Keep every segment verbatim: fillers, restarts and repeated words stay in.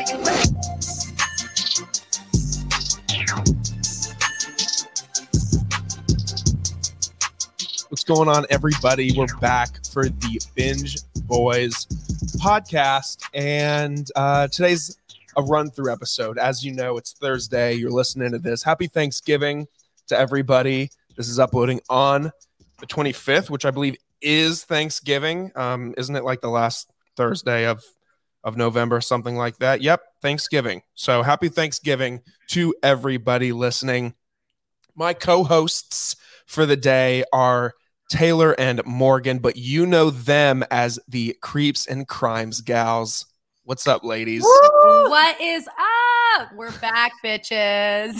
What's going on, everybody? We're back for the Binge Boys podcast, and uh, today's a run-through episode. As you know, it's Thursday. You're listening to this. Happy Thanksgiving to everybody. This is uploading on the twenty-fifth, which I believe is Thanksgiving. Um, isn't it like the last Thursday of, of November, something like that? Yep, Thanksgiving. So happy Thanksgiving to everybody listening. My co-hosts for the day are Taylor and Morgan, but you know them as the Creeps and Crimes gals. What's up, ladies? Woo! What is up? We're back, bitches.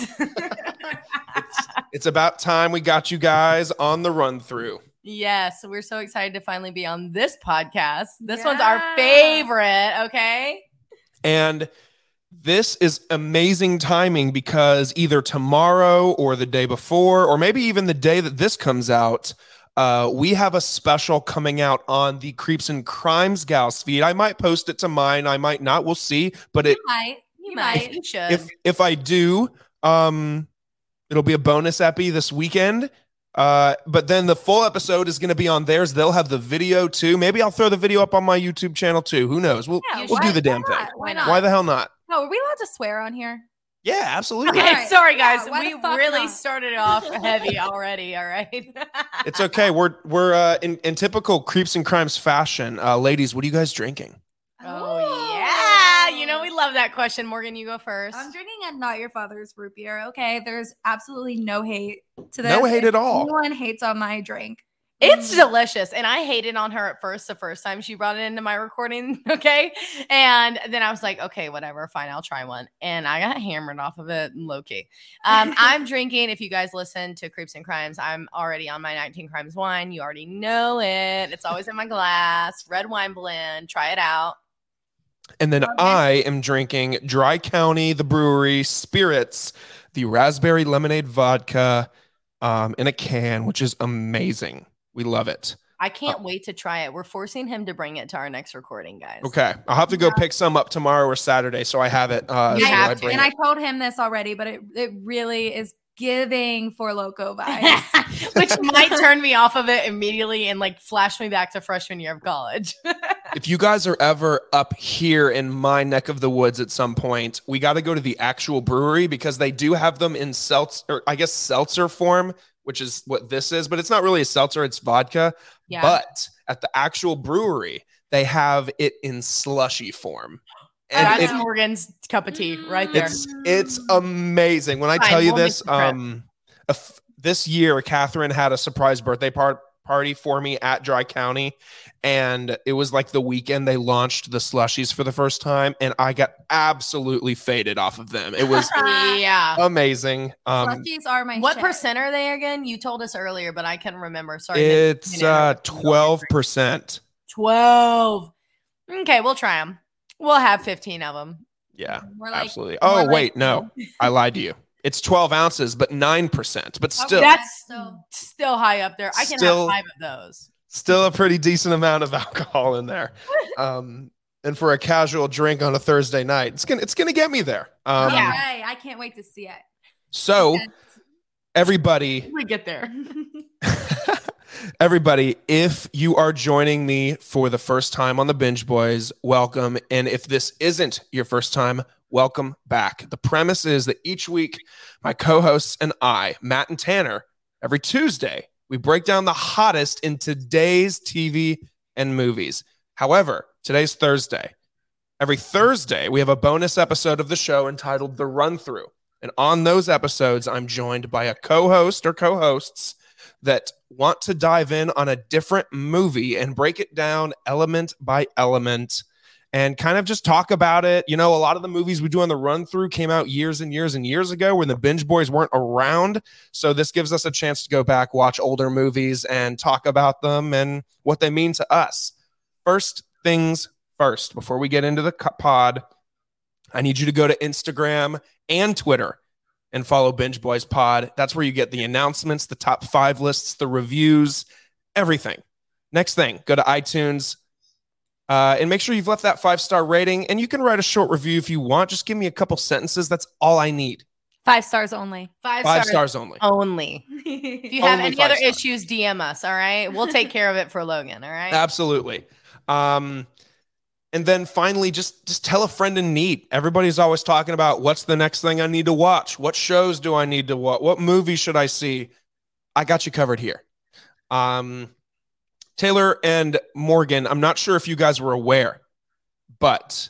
it's, it's about time we got you guys on the run through. Yes, we're so excited to finally be on this podcast. This yeah. one's our favorite, okay? And this is amazing timing because either tomorrow or the day before, or maybe even the day that this comes out, uh, we have a special coming out on the Creeps and Crimes gals feed. I might post it to mine. I might not. We'll see. But it, you might. You might. You should. If if I do, um, it'll be a bonus epi this weekend. Uh, but then the full episode is going to be on theirs. They'll have the video too. Maybe I'll throw the video up on my YouTube channel too. Who knows? We'll Yeah, we'll why- do the damn why thing. not? Why not? Why the hell not? Oh, are we allowed to swear on here? Yeah, absolutely. Okay, All right. sorry guys. Yeah, why we the fuck really not? started off heavy already, all right? It's okay. We're we're uh, in in typical Creeps and Crimes fashion. Uh, ladies, what are you guys drinking? Oh, yeah. You know, we love that question. Morgan, you go first. I'm drinking a Not Your Father's root beer. Okay, there's absolutely no hate to this. No hate If at all. Anyone hates on my drink. It's Mm. delicious. And I hated on her at first, the first time she brought it into my recording. Okay. And then I was like, okay, whatever, fine, I'll try one. And I got hammered off of it low key. Um, I'm drinking, if you guys listen to Creeps and Crimes, I'm already on my nineteen Crimes wine. You already know it. It's always in my glass. Red wine blend. Try it out. And then Okay. I am drinking Dry County, the brewery, Spirits, the raspberry lemonade vodka um, in a can, which is amazing. We love it. I can't wait to try it. We're forcing him to bring it to our next recording, guys. Okay. I'll have to go pick some up tomorrow or Saturday, so I have it. Uh, You so have I to. bring And it. I told him this already, but it, it really is giving For Loco vibes. Which might turn me off of it immediately and like flash me back to freshman year of college. If you guys are ever up here in my neck of the woods at some point, we got to go to the actual brewery because they do have them in seltzer, or I guess seltzer form, which is what this is, but it's not really a seltzer, it's vodka. Yeah. But at the actual brewery, they have it in slushy form. That's And it, Morgan's cup of tea right there. it's it's amazing. When I Fine, tell you we'll this, make the trip. um, a f- this year, Catherine had a surprise birthday par- party for me at Dry County. And it was like the weekend they launched the slushies for the first time. And I got absolutely faded off of them. It was yeah. amazing. Um, Slushies are my What shit. percent are they again? You told us earlier, but I can't remember. Sorry. to- it's to uh, interrupt. twelve percent. twelve. Okay, we'll try them. We'll have fifteen of them. Yeah, We're like, absolutely. more Oh, like- wait, no, I lied to you. It's twelve ounces, but nine percent. But Okay. still, That's so- still high up there. I can Still- have five of those. still a pretty decent amount of alcohol in there. Um, and for a casual drink on a Thursday night, it's gonna it's gonna get me there. Um, Yeah. Okay, I can't wait to see it. So everybody, We get there. everybody, if you are joining me for the first time on the Binge Boys, welcome. And if this isn't your first time, welcome back. The premise is that each week, my co-hosts and I, Matt and Tanner, every Tuesday, we break down the hottest in today's T V and movies. However, today's Thursday. Every Thursday, we have a bonus episode of the show entitled The Run Through. And on those episodes, I'm joined by a co-host or co-hosts that want to dive in on a different movie and break it down element by element and kind of just talk about it. You know, a lot of the movies we do on the run through came out years and years and years ago when the Binge Boys weren't around. So this gives us a chance to go back, watch older movies and talk about them and what they mean to us. First things first, before we get into the pod, I need you to go to Instagram and Twitter and follow Binge Boys Pod. That's where you get the announcements, the top five lists, the reviews, everything. Next thing, go to iTunes, Uh, and make sure you've left that five-star rating. And you can write a short review if you want. Just give me a couple sentences. That's all I need. Five stars only. Five, Five stars, stars only. only. If you have Only any five other stars. issues, D M us. All right. We'll take care of it for Logan. All right. Absolutely. Um, and then finally, just, just tell a friend in need. Everybody's always talking about what's the next thing I need to watch? What shows do I need to watch? What movie should I see? I got you covered here. Um, Taylor and Morgan, I'm not sure if you guys were aware, but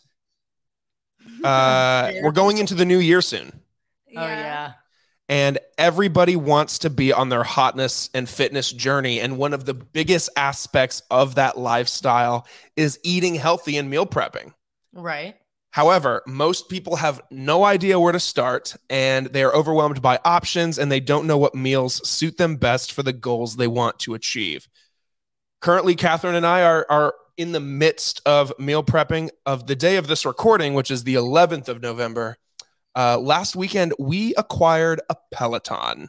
uh, we're going into the new year soon. Oh, yeah. And everybody wants to be on their hotness and fitness journey. And one of the biggest aspects of that lifestyle is eating healthy and meal prepping. Right. However, most people have no idea where to start, and they are overwhelmed by options, and they don't know what meals suit them best for the goals they want to achieve. Currently, Catherine and I are, are in the midst of meal prepping of the day of this recording, which is the eleventh of November. Uh, last weekend, we acquired a Peloton,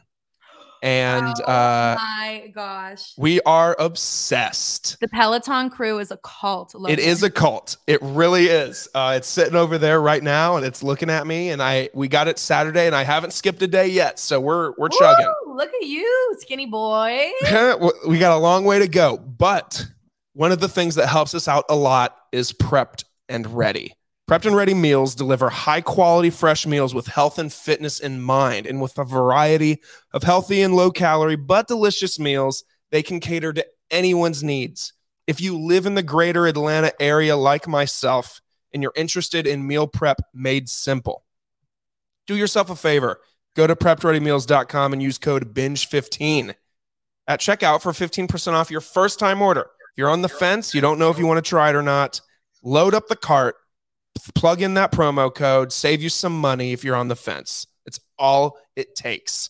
and oh uh, my gosh, we are obsessed. The Peloton crew is a cult. Logan. It is a cult. It really is. Uh, it's sitting over there right now, and it's looking at me. And I we got it Saturday, and I haven't skipped a day yet, so we're we're chugging. Woo, look at you, skinny boy. We got a long way to go, but one of the things that helps us out a lot is Prepped and Ready. Prepped and Ready meals deliver high-quality, fresh meals with health and fitness in mind, and with a variety of healthy and low-calorie but delicious meals, they can cater to anyone's needs. If you live in the greater Atlanta area like myself, and you're interested in meal prep made simple, do yourself a favor. Go to prepped ready meals dot com and use code binge fifteen at checkout for fifteen percent off your first-time order. If you're on the fence, you don't know if you want to try it or not, load up the cart, plug in that promo code, save you some money if you're on the fence. It's all it takes.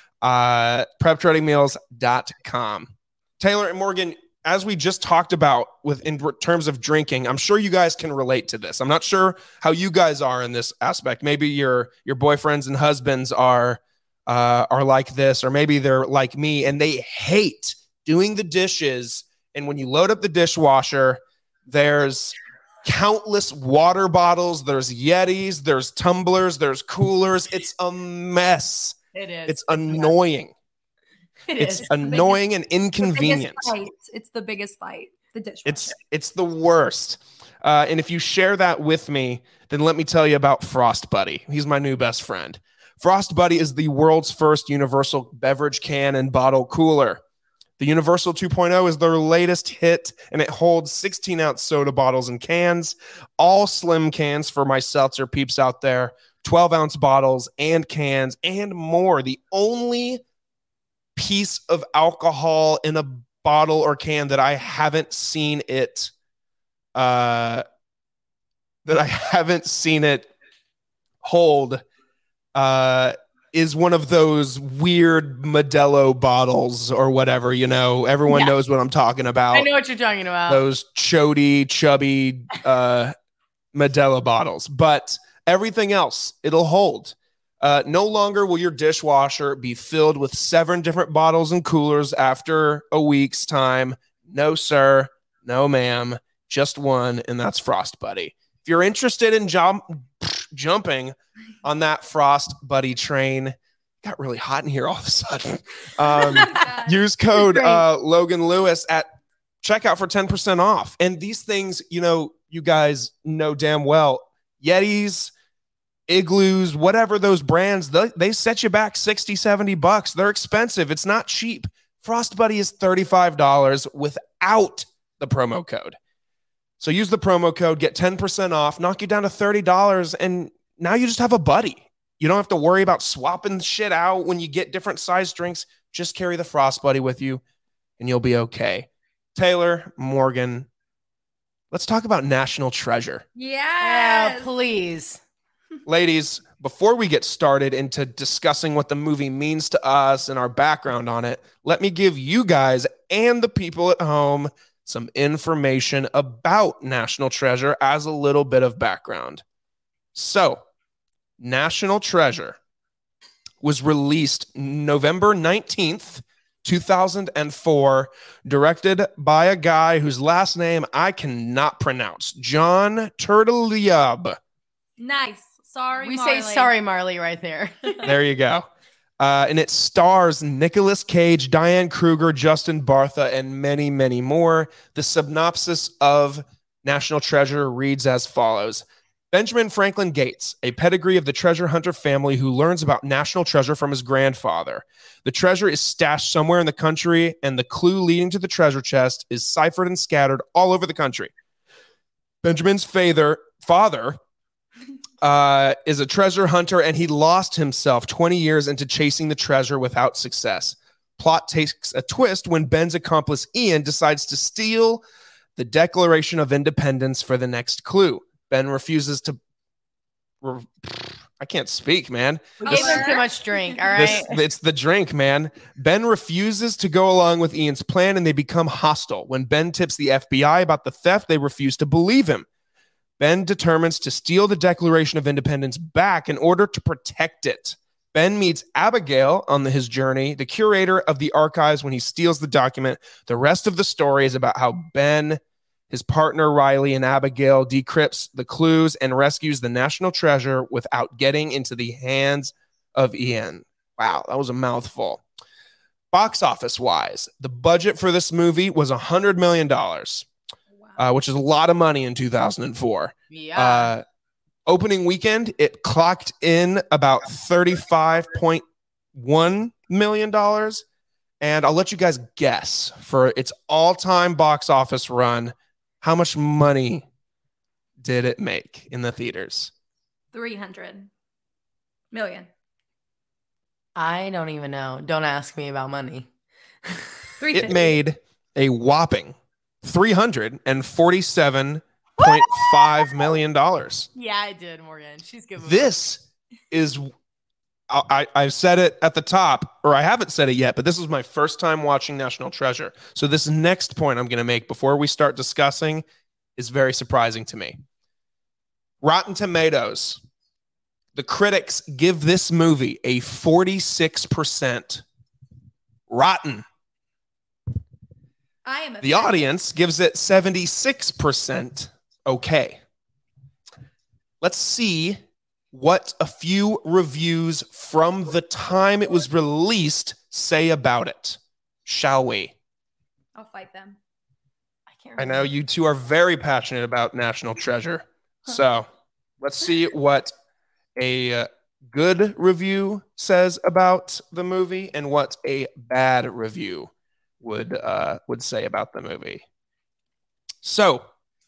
Uh, prepped ready meals dot com. Taylor and Morgan, as we just talked about with in terms of drinking, I'm sure you guys can relate to this. I'm not sure how you guys are in this aspect. Maybe your your boyfriends and husbands are uh, are like this, or maybe they're like me and they hate doing the dishes. And when you load up the dishwasher, there's countless water bottles, there's Yetis, there's tumblers, there's coolers. It's a mess. It is. It's annoying. It It's is. annoying and inconvenient. The biggest fight. It's the biggest fight. The dishwasher. It's it's the worst. Uh, and if you share that with me, then let me tell you about Frost Buddy. He's my new best friend. Frost Buddy is the world's first universal beverage can and bottle cooler. The Universal two point oh is their latest hit, and it holds sixteen ounce soda bottles and cans, all slim cans for my seltzer peeps out there, twelve ounce bottles and cans, and more. The only piece of alcohol in a bottle or can that I haven't seen it, uh, that I haven't seen it hold, uh, is one of those weird Modelo bottles or whatever, you know, everyone Yeah. knows what I'm talking about. I know what you're talking about. Those chody, chubby uh, Modelo bottles, but everything else, it'll hold. Uh, no longer will your dishwasher be filled with seven different bottles and coolers after a week's time. No, sir. No, ma'am. Just one, and that's Frost Buddy. If you're interested in jump, jumping on that Frost Buddy train, got really hot in here all of a sudden. Um, use code uh, Logan Lewis at checkout for ten percent off. And these things, you know, you guys know damn well, Yetis, Igloos, whatever those brands, they, they set you back sixty, seventy bucks. They're expensive. It's not cheap. Frost Buddy is thirty-five dollars without the promo code. So use the promo code, get ten percent off, knock you down to thirty dollars, and now you just have a buddy. You don't have to worry about swapping shit out when you get different size drinks. Just carry the Frost Buddy with you, and you'll be okay. Taylor, Morgan, let's talk about National Treasure. Yes. Yeah, please. Ladies, before we get started into discussing what the movie means to us and our background on it, let me give you guys and the people at home some information about National Treasure as a little bit of background. So, National Treasure was released November nineteenth, two thousand four, directed by a guy whose last name I cannot pronounce, John Turteltaub. Nice. Sorry, We Marley. say sorry, Marley, right there. There you go. Uh, and it stars Nicolas Cage, Diane Kruger, Justin Bartha, and many, many more. The synopsis of National Treasure reads as follows. Benjamin Franklin Gates, a pedigree of the treasure hunter family who learns about National Treasure from his grandfather. The treasure is stashed somewhere in the country, and the clue leading to the treasure chest is ciphered and scattered all over the country. Benjamin's father, father uh, is a treasure hunter, and he lost himself twenty years into chasing the treasure without success. Plot takes a twist when Ben's accomplice Ian decides to steal the Declaration of Independence for the next clue. Ben refuses to. Re- I can't speak, man. We This- gave him too much drink. All right. This, it's the drink, man. Ben refuses to go along with Ian's plan, and they become hostile. When Ben tips the F B I about the theft, they refuse to believe him. Ben determines to steal the Declaration of Independence back in order to protect it. Ben meets Abigail on the, his journey, the curator of the archives, when he steals the document. The rest of the story is about how Ben, his partner Riley, and Abigail decrypts the clues and rescues the national treasure without getting into the hands of Ian. Wow, that was a mouthful. Box office wise, the budget for this movie was one hundred million dollars, Wow. uh, which is a lot of money in two thousand four. Yeah. Uh, opening weekend, it clocked in about thirty-five point one million dollars. And I'll let you guys guess for its all-time box office run. How much money did it make in the theaters? three hundred million. I don't even know. Don't ask me about money. three It fifty. made a whopping three hundred forty-seven point five million dollars. Yeah, I did, Morgan. She's good. with This is, I, I I've said it at the top, or I haven't said it yet, but this is my first time watching National Treasure. So this next point I'm going to make before we start discussing is very surprising to me. Rotten Tomatoes. The critics give this movie a forty-six percent rotten. I am. The audience gives it seventy-six percent okay. Let's see what a few reviews from the time it was released say about it. Shall we? I'll fight them. I can't I remember. know you two are very passionate about National Treasure. So let's see what a uh, good review says about the movie and what a bad review would uh, would say about the movie. So,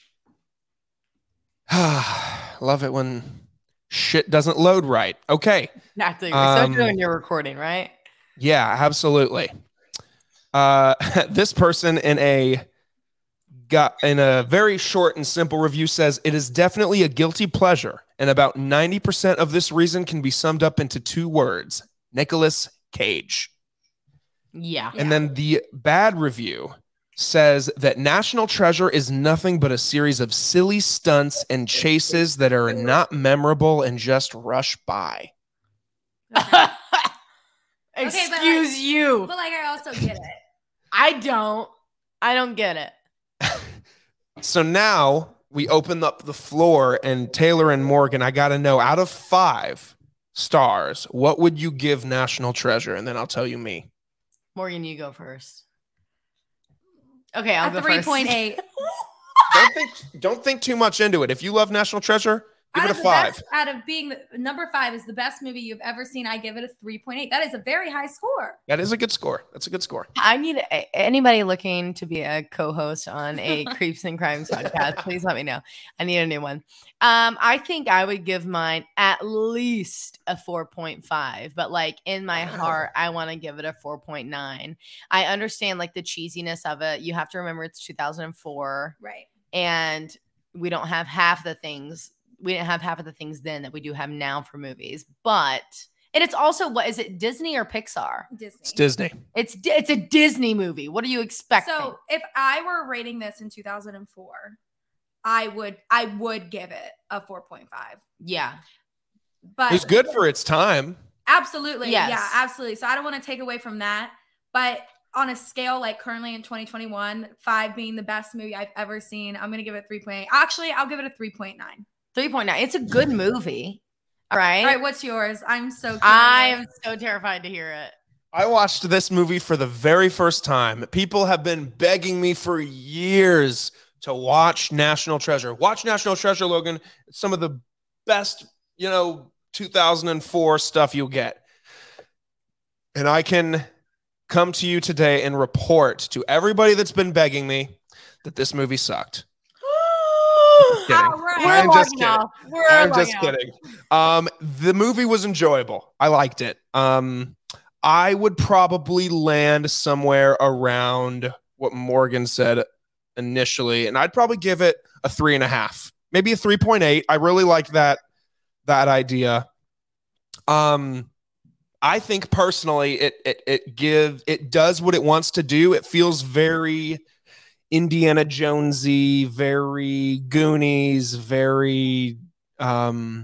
love it when shit doesn't load right. Okay. Exactly. Um, Especially when you're recording, right? Yeah, absolutely. Uh, this person in a got in a very short and simple review says it is definitely a guilty pleasure, and about ninety percent of this reason can be summed up into two words: Nicolas Cage. Yeah. And then the bad review says that National Treasure is nothing but a series of silly stunts and chases that are not memorable and just rush by. Okay. Excuse but like- you. But like, I also get it. I don't. I don't get it. So now we open up the floor, and Taylor and Morgan, I got to know, out of five stars, what would you give National Treasure? And then I'll tell you me. Morgan, you go first. Okay, I'll A go three first. point eight. Don't think, don't think too much into it. If you love National Treasure, give Out it of a the five. best- out of being the, number five is the best movie you've ever seen. I give it a three point eight. That is a very high score. That is a good score. That's a good score. I need a- anybody looking to be a co-host on a Creeps and Crimes podcast. Please let me know. I need a new one. Um, I think I would give mine at least a four point five, but like in my heart, I want to give it a four point nine. I understand like the cheesiness of it. You have to remember it's two thousand four, Right. and we don't have half the things. We didn't have half of the things then that we do have now for movies, but and it's also what is it Disney or Pixar? Disney. It's Disney. It's Di- it's a Disney movie. What are you expecting? So if I were rating this in two thousand four, I would I would give it a four point five. yeah, But It was good for its time. absolutely. Yes. Yeah, absolutely. So I don't want to take away from that. But on a scale like currently in twenty twenty-one, five being the best movie I've ever seen, I'm going to give it three point eight. Actually, I'll give it a three point nine. three point nine. It's a good movie. All right. All right, what's yours? I'm so curious. I am so terrified to hear it. I watched this movie for the very first time. People have been begging me for years to watch National Treasure. Watch National Treasure, Logan. It's some of the best, you know, two thousand four stuff you'll get. And I can come to you today and report to everybody that's been begging me that this movie sucked. Kidding. Right. I'm just kidding. Off. We're I'm just off. kidding. Um, the movie was enjoyable. I liked it. Um, I would probably land somewhere around what Morgan said initially, and I'd probably give it a three and a half, maybe a three point eight. I really like that that idea. Um, I think personally, it it it give it does what it wants to do. It feels very Indiana Jonesy, very Goonies, very um,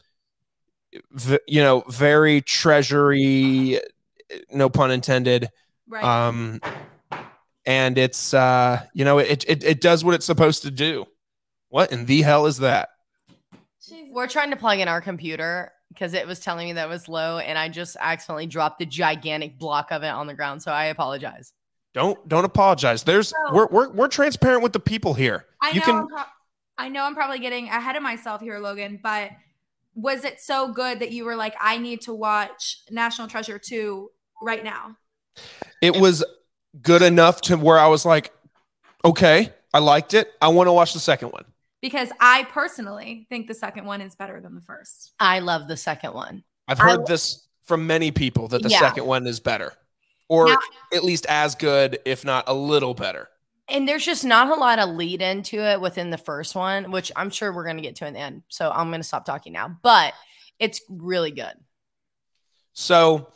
v- you know, very treasury. No pun intended. Right. Um, and it's uh, you know, it it it does what it's supposed to do. What in the hell is that? We're trying to plug in our computer because it was telling me that it was low, and I just accidentally dropped the gigantic block of it on the ground. So I apologize. Don't don't apologize. There's No. we're we're we're transparent with the people here. I you know, can I'm pro- I know I'm probably getting ahead of myself here, Logan, but was it so good that you were like, I need to watch National Treasure two right now? it was good enough to where I was like, okay, I liked it. I want to watch the second one. Because I personally think the second one is better than the first. I love the second one. I've heard I- this from many people that the Yeah. second one is better. Or Now- at least as good, if not a little better. And there's just not a lot of lead into it within the first one, which I'm sure we're going to get to in the end. So I'm going to stop talking now. But it's really good. So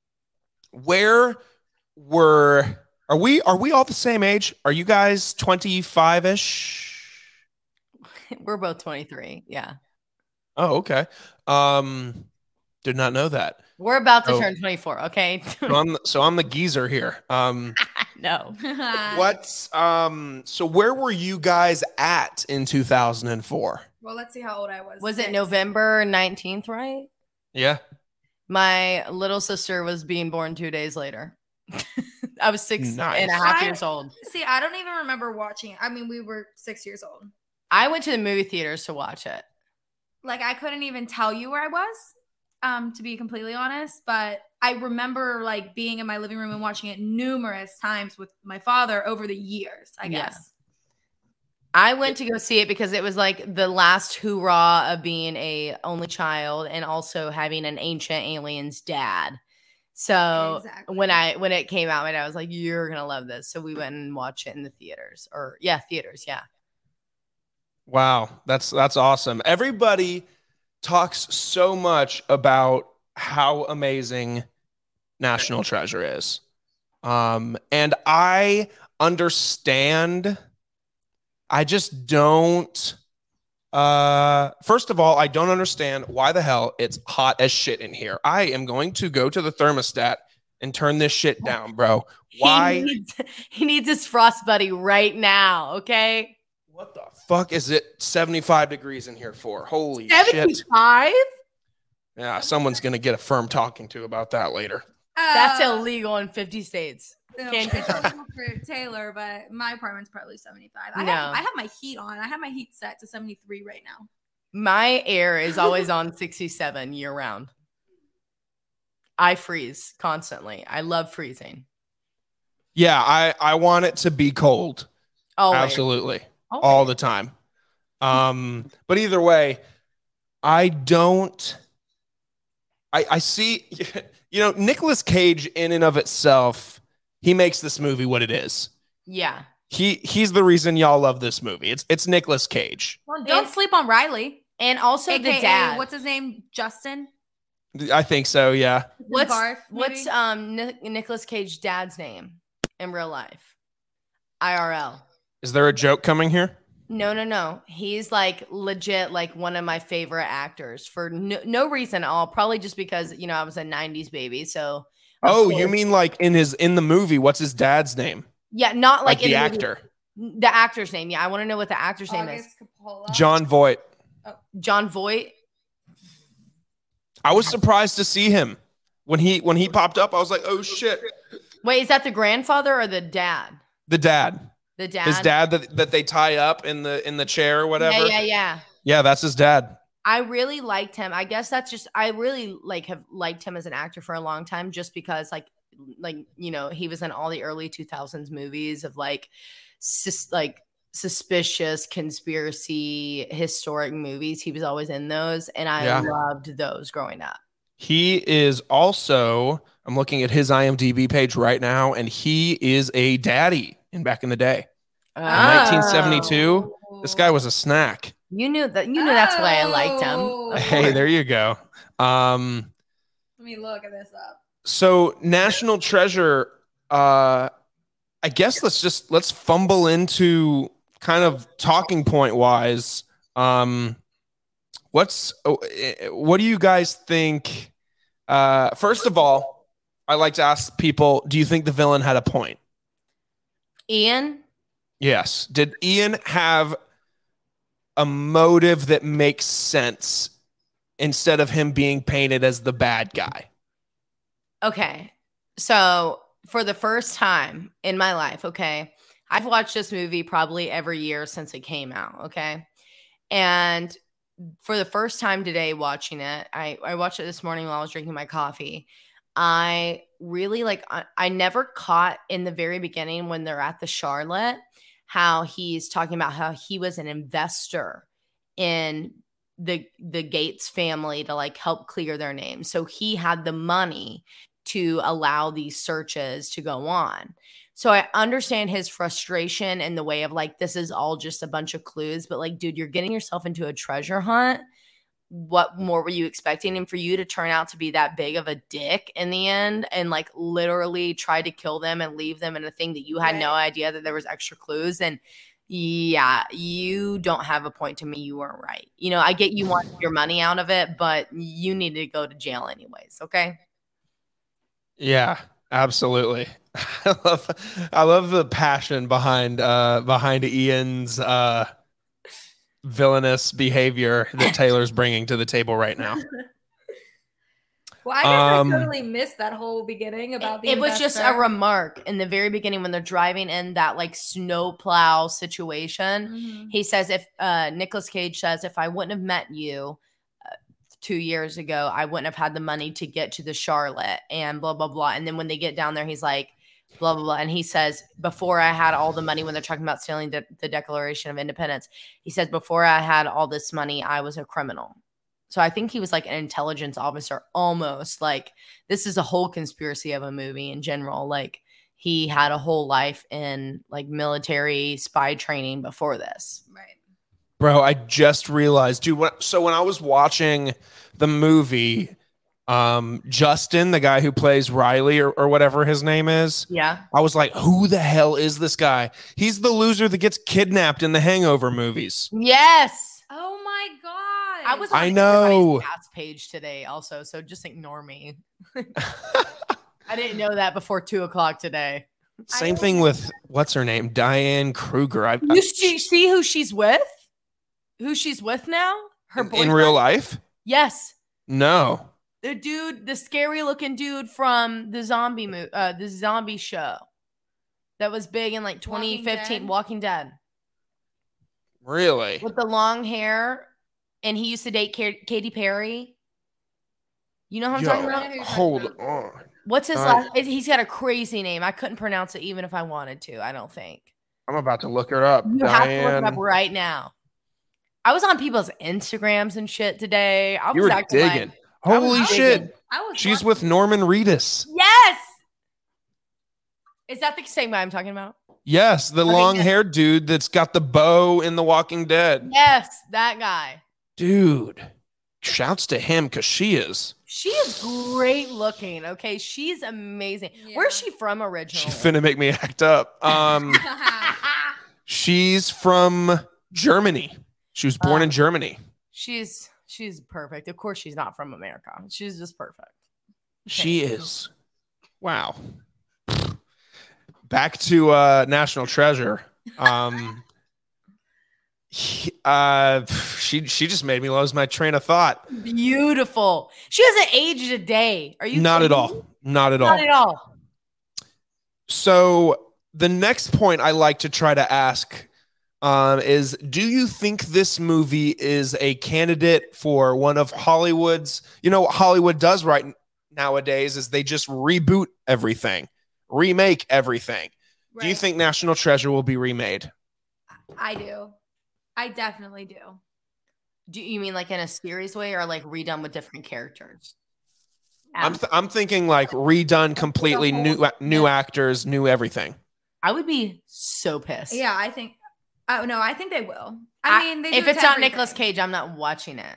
where were are we are we all the same age? Are you guys twenty-five-ish? We're both twenty-three. Yeah. Oh, okay. Um did not know that. We're about to Oh. turn twenty-four. Okay. So I'm, so I'm the geezer here. Um No. what's um so where were you guys at in two thousand four? Well, let's see how old I was. Was it Six. November nineteenth, right? Yeah. My little sister was being born two days later. I was six Nice. and a half I- years old. See, I don't even remember watching it. I mean, we were six years old. I went to the movie theaters to watch it. Like, I couldn't even tell you where I was, um, to be completely honest. But I remember, like, being in my living room and watching it numerous times with my father over the years, I Yeah. guess. I went to go see it because it was like the last hoorah of being a only child and also having an ancient alien's dad. So Exactly. when I when it came out, my dad was like, "You're gonna love this." So we went and watched it in the theaters, or yeah, theaters, yeah. Wow, that's that's awesome. Everybody talks so much about how amazing National Treasure is. Um, and I understand. I just don't uh first of all, I don't understand why the hell it's hot as shit in here. I am going to go to the thermostat and turn this shit down, bro. Why? He needs, he needs his frost buddy right now. Okay. What the fuck is it seventy-five degrees in here for? Holy shit. seventy-five? Yeah, someone's going to get a firm talking to about that later. That's Uh, illegal in fifty states. no, Can't it's be illegal for Taylor, but my apartment's probably seventy-five. I, No. have, I have my heat on. I have my heat set to seventy-three right now. My air is always on sixty-seven year round. I freeze constantly. I love freezing. Yeah, I, I want it to be cold. Always. Absolutely. Always. All the time. Um, but either way, I don't I I see you know, Nicolas Cage in and of itself, he makes this movie what it is. Yeah. He he's the reason y'all love this movie. It's it's Nicolas Cage. Well, don't And- sleep on Riley. And also A K A, the dad. what's his name? Justin? I think so, yeah. What's Barf, what's maybe? um Ni- Nicolas Cage's dad's name in real life? I R L. Is there a joke coming here? No, no, no. He's like legit, like one of my favorite actors for no, no reason at all. Probably just because, you know, I was a nineties baby. So Oh, you mean like in his in the movie? What's his dad's name? Yeah, not like, Like in the movie. actor, The actor's name. Yeah, I want to know what the actor's name is. August Coppola. John Voight. John Voight. I was surprised to see him when he when he popped up. I was like, oh shit, Wait, is that the grandfather or the dad? the dad, The dad. his dad that that they tie up in the in the chair or whatever. Yeah, yeah, yeah. Yeah, that's his dad. I really liked him. I guess that's just I really like have liked him as an actor for a long time, just because like like you know he was in all the early two thousands movies of like sus- like suspicious conspiracy historic movies. He was always in those, and I Yeah. loved those growing up. He is also. I'm looking at his I M D B page right now, and he is a daddy in back in the day. Oh. nineteen seventy-two. This guy was a snack. You knew that. You knew that's why I liked him. Oh. Of Hey, course. there you go. Um, Let me look at this up. so National Treasure, uh, I guess let's just let's fumble into kind of talking point wise. Um, what's oh, eh, what do you guys think? Uh, first of all, I like to ask people: do you think the villain had a point? Ian. Yes. Did Ian have a motive that makes sense instead of him being painted as the bad guy? Okay. So for the first time in my life, okay, I've watched this movie probably every year since it came out. Okay. And for the first time today watching it, I, I watched it this morning while I was drinking my coffee. I really like, I, I never caught in the very beginning when they're at the Charlotte, how he's talking about how he was an investor in the the Gates family to like help clear their name. So he had the money to allow these searches to go on. So I understand his frustration in the way of like, this is all just a bunch of clues, but like, dude, you're getting yourself into a treasure hunt. What more were you expecting? And for you to turn out to be that big of a dick in the end and like literally try to kill them and leave them in a thing that you had Right. no idea that there was extra clues. And yeah, you don't have a point to me. You weren't right. You know, I get you want your money out of it, but you need to go to jail anyways. Okay. Yeah, absolutely. I love I love the passion behind uh behind Ian's uh villainous behavior that Taylor's bringing to the table right now. Well, I guess Um, I totally missed that whole beginning about the It was just a investor. remark in the very beginning when they're driving in that like snow plow situation. Mhm. He says, if uh, Nicolas Cage says, if I wouldn't have met you uh, two years ago, I wouldn't have had the money to get to the Charlotte and blah, blah, blah. And then when they get down there, he's like, blah, blah, blah. And he says, before I had all the money, when they're talking about stealing the, the Declaration of Independence, he says, before I had all this money, I was a criminal. So I think he was like an intelligence officer, almost like this is a whole conspiracy of a movie in general. Like he had a whole life in like military spy training before this. Right. Bro, I just realized, dude. When, so when I was watching the movie, um, Justin, the guy who plays Riley or, or whatever his name is, Yeah. I was like, who the hell is this guy? He's the loser that gets kidnapped in the Hangover movies. Yes. Oh my god. I was on I know. everybody's cast page today also, so just ignore me. I didn't know that before two o'clock today. Same thing with what's her name, Diane Kruger. I, I- You see, see who she's with? Who she's with now? Her in, in boyfriend? real life? Yes. No. The dude, the scary looking dude from the zombie mo- uh the zombie show that was big in like twenty fifteen, Dead? Walking Dead, Really? with the long hair, and he used to date Ka- Katy Perry. You know who I'm talking Yo, about? who you're hold talking on. What's his Uh, last? He's got a crazy name. I couldn't pronounce it even if I wanted to. I don't think. I'm about to look her up. You have to look it Diane. up right now. I was on people's Instagrams and shit today. I was You were acting digging. like, I was Holy digging. shit. I was She's watching- with Norman Reedus. Yes. Is that the same guy I'm talking about? Yes, the Okay, long yes. haired dude that's got the bow in The Walking Dead. Yes, that guy. Dude, shouts to him because she is. She is great looking. Okay, she's amazing. Where's Yeah. she from originally? She's finna make me act up. Um, she's from Germany. She was born Uh, in Germany. she's she's perfect. Of course, she's not from America. She's just perfect. She is Wow. Back to uh, National Treasure. Um, he- uh, she she just made me lose my train of thought. Beautiful. She hasn't aged a day. Are you Not at kidding all. me? Not at all. Not at all. So the next point I like to try to ask um, is, do you think this movie is a candidate for one of Hollywood's, you know, what Hollywood does right nowadays is they just reboot everything, remake everything. Right. Do you think National Treasure will be remade? I do. I definitely do. Do you mean like in a series way or like redone with different characters? I'm th- I'm thinking like redone completely, new new Yeah. actors, new everything. I would be so pissed. Yeah, I think. Oh no, I think they will. I, I- mean, they do if it it's to not everything. Nicolas Cage, I'm not watching it.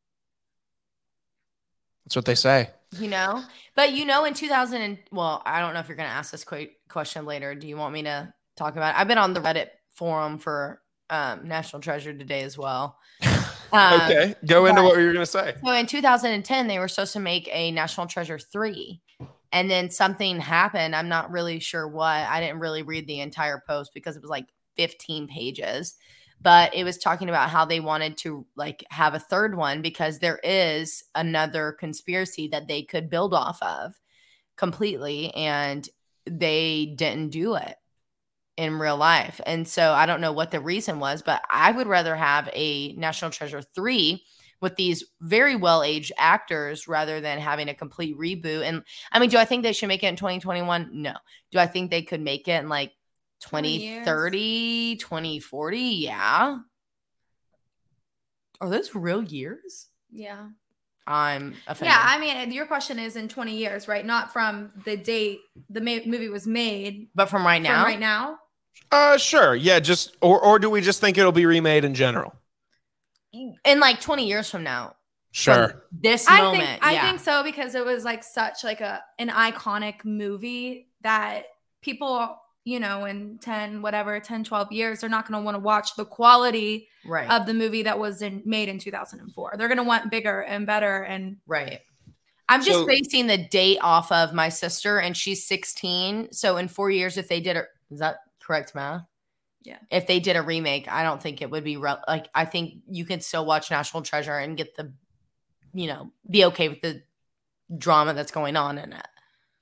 That's what they say. You know, but you know, in two thousand, and, well, I don't know if you're going to ask this qu- question later. Do you want me to talk about it? I've been on the Reddit forum for um, National Treasure today as well. Um, Okay, go into but- what you were going to say. So in two thousand ten, they were supposed to make a National Treasure three. And then something happened. I'm not really sure what. I didn't really read the entire post because it was like fifteen pages. But it was talking about how they wanted to like have a third one because there is another conspiracy that they could build off of completely. And they didn't do it in real life. And so I don't know what the reason was, but I would rather have a National Treasure three with these very well-aged actors rather than having a complete reboot. And I mean, do I think they should make it in twenty twenty-one? No. Do I think they could make it in like twenty thirty, twenty forty? Yeah. Are those real years? Yeah. I'm offended. Yeah, I mean, your question is in twenty years, right? Not from the date the ma- movie was made. But from right now? From right now? Uh, sure. Yeah, just or or do we just think it'll be remade in general? In like twenty years from now. Sure. From this I moment. think I yeah. think so because it was like such like a an iconic movie that people, you know, in ten whatever ten twelve years they're not going to want to watch the quality right. of the movie that was in, made in two thousand four. They're going to want bigger and better and right. I'm just So- basing the date off of my sister and she's sixteen. So in four years if they did a is that correct math? Yeah. If they did a remake, I don't think it would be re- like I think you could still watch National Treasure and get the, you know, be okay with the drama that's going on in it.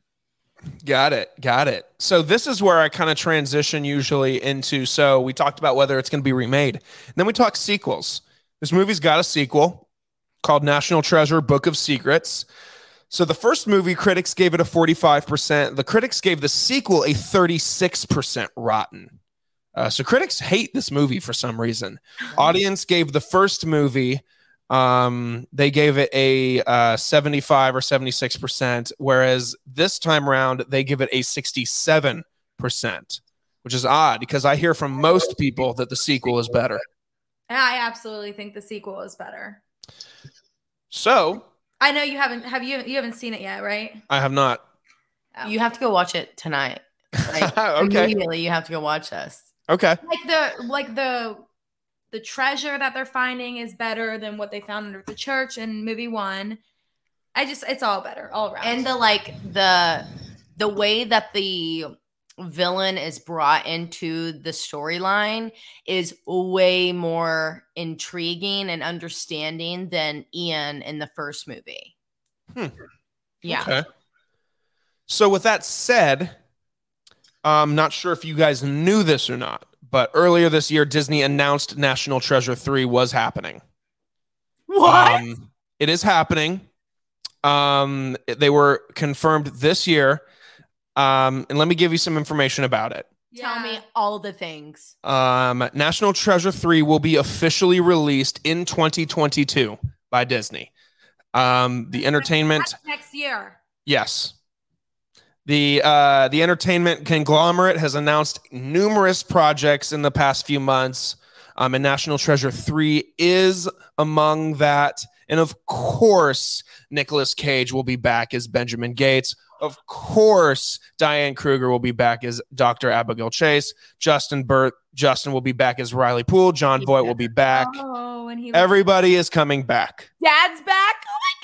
Got it. Got it. So this is where I kind of transition usually into. So we talked about whether it's going to be remade. And then we talk sequels. This movie's got a sequel called National Treasure: Book of Secrets. So the first movie, critics gave it a forty-five percent. The critics gave the sequel a thirty-six percent rotten. Uh, so critics hate this movie for some reason. Audience gave the first movie, um, they gave it a uh, seventy-five or seventy-six percent, whereas this time around they give it a sixty-seven percent, which is odd because I hear from most people that the sequel is better. I absolutely think the sequel is better. So I know you haven't have you you haven't seen it yet, right? I have not. Oh. You have to go watch it tonight. Like, Okay. Immediately you have to go watch this. Okay. like the like the the treasure that they're finding is better than what they found under the church in movie one. I just it's all better all around. And the like the the way that the villain is brought into the storyline is way more intriguing and understanding than Ian in the first movie. Hmm. Yeah. Okay. So with that said, I'm not sure if you guys knew this or not, but earlier this year, Disney announced National Treasure three was happening. What? Um, it is happening. Um, they were confirmed this year. Um, and let me give you some information about it. Tell me all the things. Um, National Treasure three will be officially released in twenty twenty-two by Disney. Um, the entertainment, That's next year. yes. The uh, the entertainment conglomerate has announced numerous projects in the past few months, um, and National Treasure three is among that. And of course, Nicolas Cage will be back as Benjamin Gates. Of course, Diane Kruger will be back as Doctor Abigail Chase. Justin Burt, Justin will be back as Riley Poole. John Voight will be back. Oh, and he Everybody is coming back. Dad's back. Oh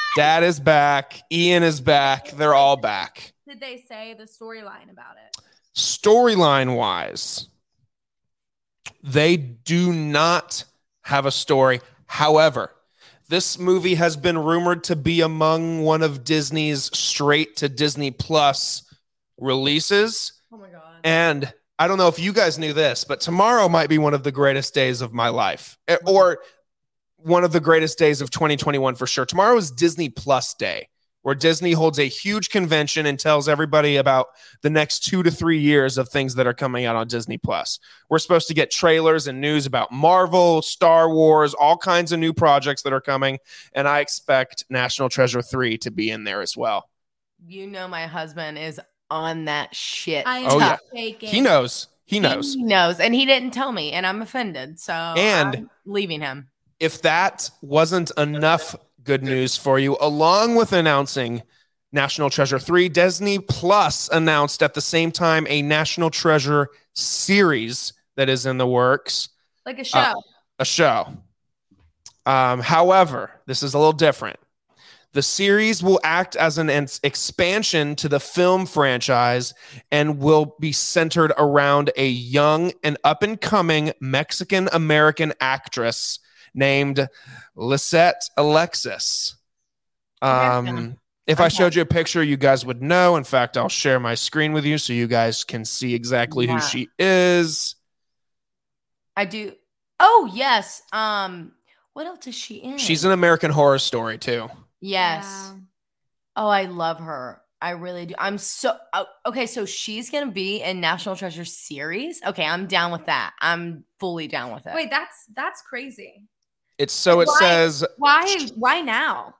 Dad is back. Ian is back. They're all back. Did they say the storyline about it? Storyline wise, they do not have a story. However, this movie has been rumored to be among one of Disney's straight to Disney Plus releases. Oh my God. And I don't know if you guys knew this, but tomorrow might be one of the greatest days of my life, or one of the greatest days of twenty twenty-one for sure. Tomorrow is Disney Plus Day, where Disney holds a huge convention and tells everybody about the next two to three years of things that are coming out on Disney Plus. We're supposed to get trailers and news about Marvel, Star Wars, all kinds of new projects that are coming. And I expect National Treasure three to be in there as well. You know, my husband is on that shit. I am Oh, yeah. shaking. He knows. He knows. He knows. And he didn't tell me. And I'm offended. So And I'm leaving him. If that wasn't enough good news for you, along with announcing National Treasure three, Disney Plus announced at the same time a National Treasure series that is in the works. Like a show. Uh, a show. Um, however, this is a little different. The series will act as an ex- expansion to the film franchise and will be centered around a young and up-and-coming Mexican-American actress named Lisette Alexis. Um, if I showed you a picture, you guys would know. In fact, I'll share my screen with you so you guys can see exactly Yeah. who she is. I do. Oh, yes. Um, what else is she in? She's an American Horror Story, too. Yes. Yeah. Oh, I love her. I really do. I'm so oh, okay. So she's gonna be in National Treasure series. Okay, I'm down with that. I'm fully down with it. Wait, that's that's crazy. It's so it Why- says, Why? Why now?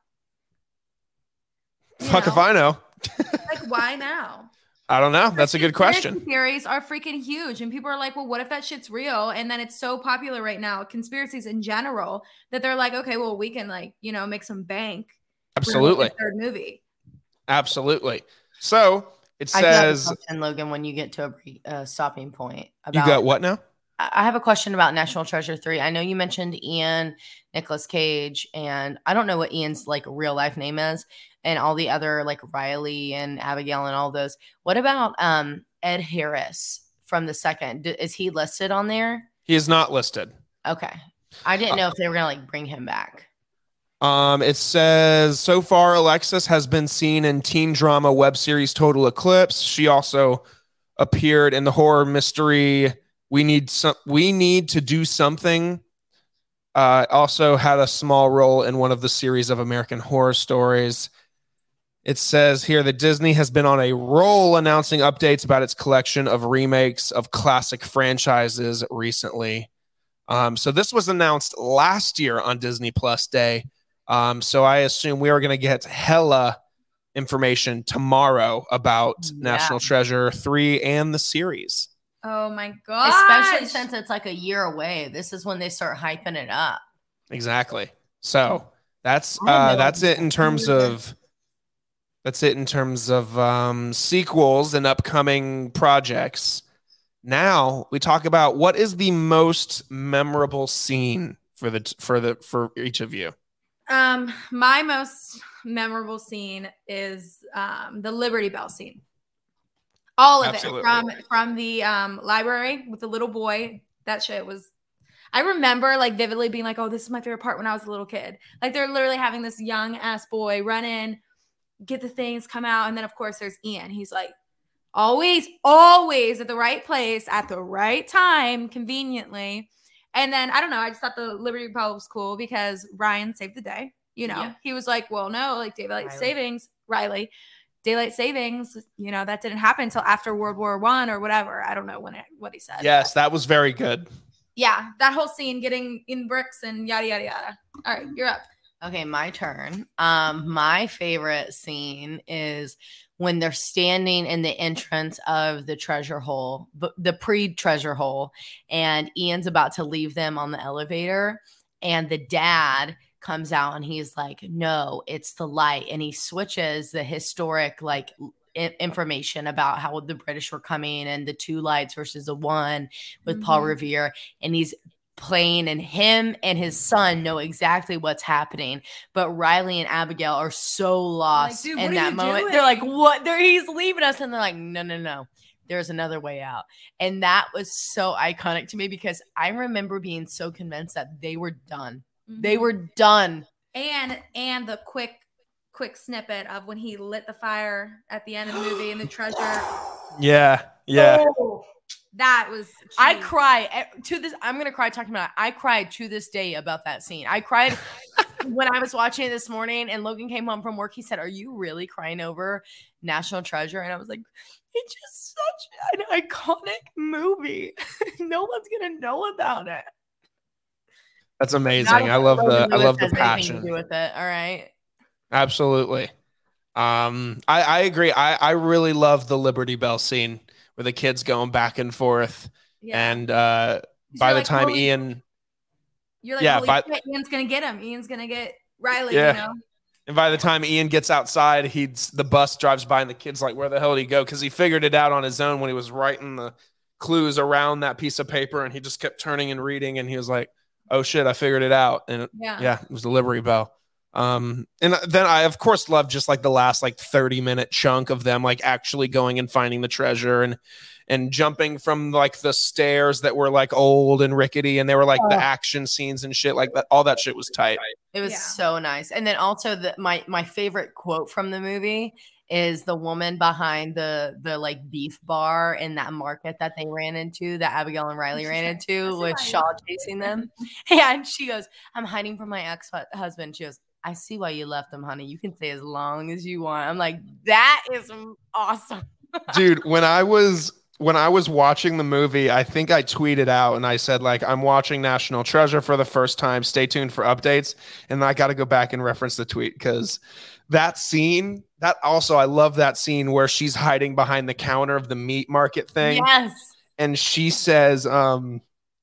You fuck know? if I know. Like, why now? I don't know. That's a good Conspiracy question. Theories are freaking huge, and people are like, "Well, what if that shit's real?" And then it's so popular right now, conspiracies in general, that they're like, "Okay, well, we can like you know make some bank." We're gonna make Absolutely. a third movie. Absolutely. So it I do have a says, question, Logan, when you get to a bre- uh, stopping point. you About, got what now? I I have a question about National Treasure three. I know you mentioned Ian, Nicolas Cage, and I don't know what Ian's like real life name is, and all the other like Riley and Abigail and all those. What about um Ed Harris from the second? D- is he listed on there? He is not listed. Okay, I didn't know if they were gonna like bring him back. Um, it says so far Alexis has been seen in teen drama web series Total Eclipse. She also appeared in the horror mystery We Need Some We Need to Do Something. Uh, also had a small role in one of the series of American Horror Stories. It says here that Disney has been on a roll announcing updates about its collection of remakes of classic franchises recently. Um, so this was announced last year on Disney Plus Day. Um, so I assume we are going to get hella information tomorrow about Yeah. National Treasure three and the series. Oh my god! Especially since it's like a year away. This is when they start hyping it up. Exactly. So that's I have uh, no that's idea. it in terms of that's it in terms of um, sequels and upcoming projects. Now we talk about what is the most memorable scene for the for the for each of you. Um, my most memorable scene is um the Liberty Bell scene. All of Absolutely. it from from the um library with the little boy. That shit was. I remember like vividly being like, "Oh, this is my favorite part." When I was a little kid, like they're literally having this young ass boy run in, get the things, come out, and then of course there's Ian. He's like always, always at the right place at the right time, conveniently. And then I don't know. I just thought the Liberty Bell was cool because Ryan saved the day. You know, Yeah. he was like, "Well, no, like daylight Riley. savings, Riley, daylight savings. You know, that didn't happen until after World War One or whatever. I don't know when it, what he said. Yes, that was very good. Yeah, that whole scene, getting in bricks and yada yada yada. All right, you're up. Okay, my turn. Um, my favorite scene is when they're standing in the entrance of the treasure hole, b- the pre-treasure hole, and Ian's about to leave them on the elevator, and the dad comes out and he's like, "No, it's the light," and he switches the historic like i- information about how the British were coming and the two lights versus the one with Paul Mhm. Revere, and he's plane, and him and his son know exactly what's happening, but Riley and Abigail are so lost Like, dude, in what are that you moment. doing? They're like, what? They're he's leaving us, and they're like, no, no, no. There's another way out. And that was so iconic to me because I remember being so convinced that they were done. Mhm. They were done. And and the quick quick snippet of when he lit the fire at the end of the movie and the treasure. Yeah, yeah. Oh, that was I cheap. cry eh, to this. I'm gonna cry talking about it. I cried to this day about that scene. I cried when I was watching it this morning, and Logan came home from work. He said, "Are you really crying over National Treasure?" And I was like, "It's just such an iconic movie. No one's gonna know about it." That's amazing. Not I love Logan the I Lewis love the has anything passion. to do with it. All right. Absolutely. Um, I, I agree. I, I really love the Liberty Bell scene where the kids going back and forth. Yeah. And uh, You're by the like, time holy- Ian, You're like, Yeah, holy but- shit, Ian's gonna get him. Ian's gonna get Riley, Yeah. you know? and by the time Ian gets outside, he's the bus drives by and the kid's like, where the hell did he go? Because he figured it out on his own when he was writing the clues around that piece of paper, and he just kept turning and reading, and he was like, oh shit, I figured it out. And it, Yeah. yeah, it was the Liberty Bell. Um, and then I of course love just like the last like thirty minute chunk of them like actually going and finding the treasure and and jumping from like the stairs that were like old and rickety, and they were like the action scenes and shit like that. All that shit was tight. It was Yeah. so nice. And then also the my my favorite quote from the movie is the woman behind the the like beef bar in that market that they ran into, that Abigail and Riley ran into That's with why I Shaw love chasing them. Yeah, and she goes, I'm hiding from my ex-husband. She goes, I see why you left him, honey. You can stay as long as you want. I'm like, that is awesome. Dude, when I was when I was watching the movie, I think I tweeted out and I said like, I'm watching National Treasure for the first time. Stay tuned for updates. And I got to go back and reference the tweet because that scene, that also, I love that scene where she's hiding behind the counter of the meat market thing. Yes. And she says, um,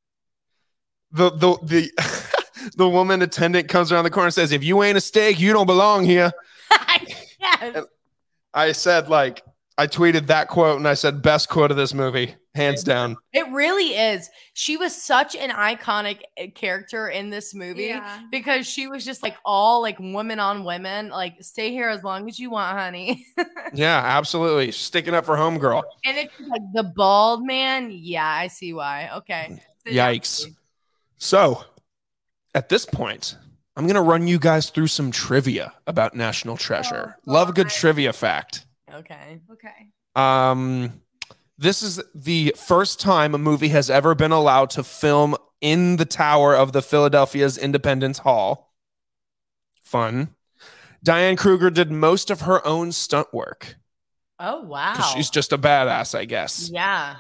the, the, the, the woman attendant comes around the corner and says, if you ain't a steak, you don't belong here. Yes. I said, like, I tweeted that quote and I said, best quote of this movie, hands down. It really is. She was such an iconic uh, character in this movie Yeah. because she was just like all like women on women, like stay here as long as you want, honey. Yeah, absolutely. Sticking up for homegirl. And it's like the bald man. Yeah, I see why. Okay. Yikes. So at this point, I'm going to run you guys through some trivia about National Treasure. Oh, Love a good God. trivia fact. Okay. Okay. Um, this is the first time a movie has ever been allowed to film in the tower of the Philadelphia's Independence Hall. Fun. Diane Kruger did most of her own stunt work. Oh, wow. 'Cause she's just a badass, I guess. Yeah.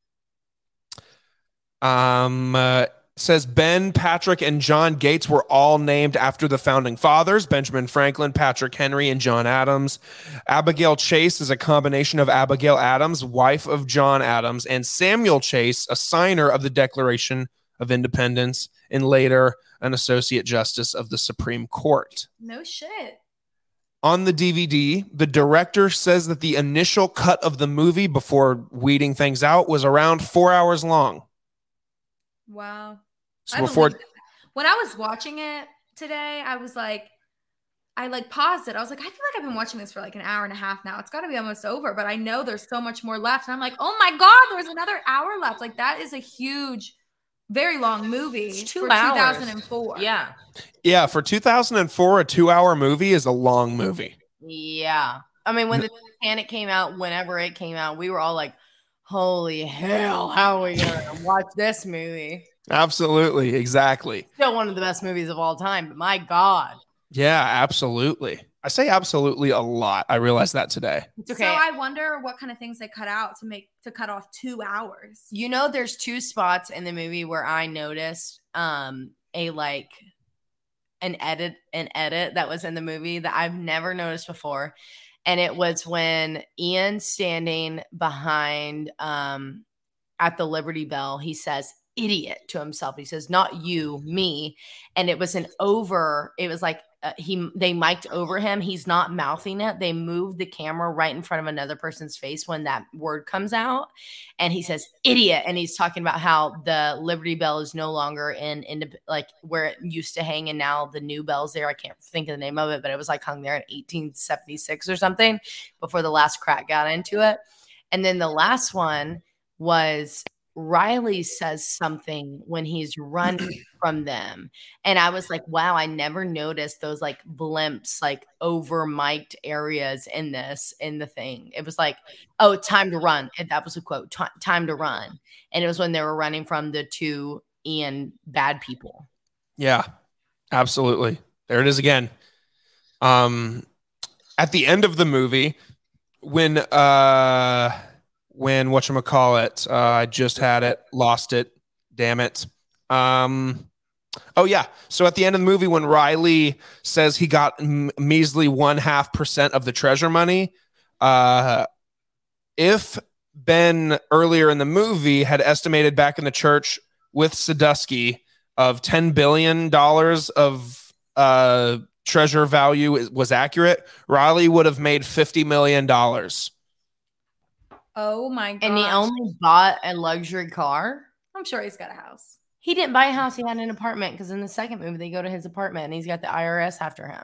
Um, uh, says Ben, Patrick, and John Gates were all named after the founding fathers, Benjamin Franklin, Patrick Henry, and John Adams. Abigail Chase is a combination of Abigail Adams, wife of John Adams, and Samuel Chase, a signer of the Declaration of Independence, and later an associate justice of the Supreme Court. No shit. On the D V D, the director says that the initial cut of the movie before weeding things out was around four hours long. Wow. So I before, believe that. When I was watching it today, I was like, I like paused it. I was like, I feel like I've been watching this for like an hour and a half now. It's got to be almost over, but I know there's so much more left. And I'm like, oh my God, there's another hour left. Like that is a huge, very long movie It's two for hours. two thousand four. Yeah. yeah, for two thousand four, a two-hour movie is a long movie. Yeah. I mean, when the Titanic came out, whenever it came out, we were all like, holy hell, how are we going to watch this movie? Absolutely, exactly. Still one of the best movies of all time, but my God. Yeah, absolutely. I say absolutely a lot. I realized that today. It's okay. So I wonder what kind of things they cut out to make to cut off two hours. You know, there's two spots in the movie where I noticed um a like an edit an edit that was in the movie that I've never noticed before. And it was when Ian's standing behind um at the Liberty Bell, he says idiot to himself. He says, not you, me. And it was an over, it was like uh, he they mic'd over him. He's not mouthing it. They moved the camera right in front of another person's face when that word comes out, and he says "idiot," and he's talking about how the Liberty Bell is no longer in, in like where it used to hang, and now the new bell's there. I can't think of the name of it, but it was like hung there in eighteen seventy-six or something before the last crack got into it. And then the last one was Riley says something when he's running from them. And I was like, wow, I never noticed those like blimps, like over mic'd areas in this, in the thing. It was like, oh, time to run. And that was a quote, T- time to run. And it was when they were running from the two Ian bad people. Yeah, absolutely. There it is again. Um, at the end of the movie, when, uh, when whatchamacallit, uh, I just had it, lost it, damn it. Um, oh yeah. So at the end of the movie, when Riley says he got m- measly one half percent of the treasure money, uh, if Ben earlier in the movie had estimated back in the church with Sadusky of ten billion dollars of uh, treasure value was accurate, Riley would have made fifty million dollars. Oh my god! And he only bought a luxury car. I'm sure he's got a house. He didn't buy a house. He had an apartment because in the second movie, they go to his apartment and he's got the I R S after him.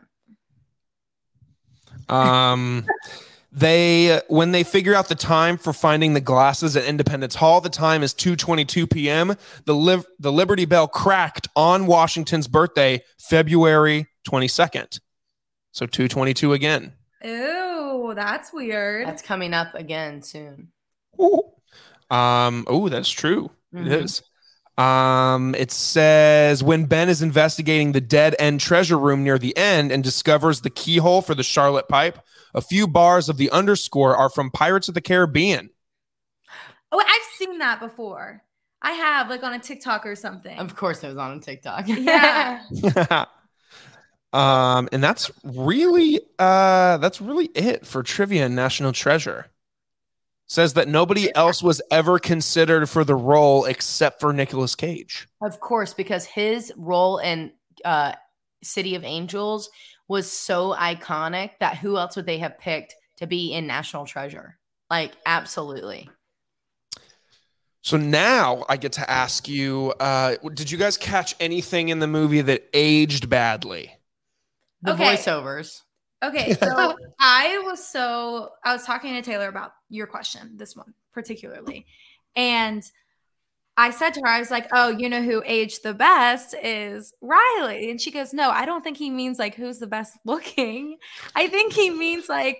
Um, they when they figure out the time for finding the glasses at Independence Hall, the time is two twenty-two p.m. The liv- the Liberty Bell cracked on Washington's birthday, February twenty-second. So two twenty-two again. Ew, that's weird. That's coming up again soon. Ooh. Um, oh, that's true. Mm-hmm. It is. Um, it says when Ben is investigating the dead end treasure room near the end and discovers the keyhole for the Charlotte pipe, a few bars of the underscore are from Pirates of the Caribbean. Oh, I've seen that before. I have, like on a TikTok or something. Of course, it was on a TikTok. Yeah. um, and that's really, uh, that's really it for trivia and National Treasure. Says that nobody else was ever considered for the role except for Nicolas Cage. Of course, because his role in uh, City of Angels was so iconic that who else would they have picked to be in National Treasure? Like, absolutely. So now I get to ask you, uh, did you guys catch anything in the movie that aged badly? The Okay. voiceovers. Okay, so I was so I was talking to Taylor about your question, this one particularly, and I said to her, I was like, "Oh, you know who aged the best is Riley," and she goes, "No, I don't think he means like who's the best looking. I think he means like."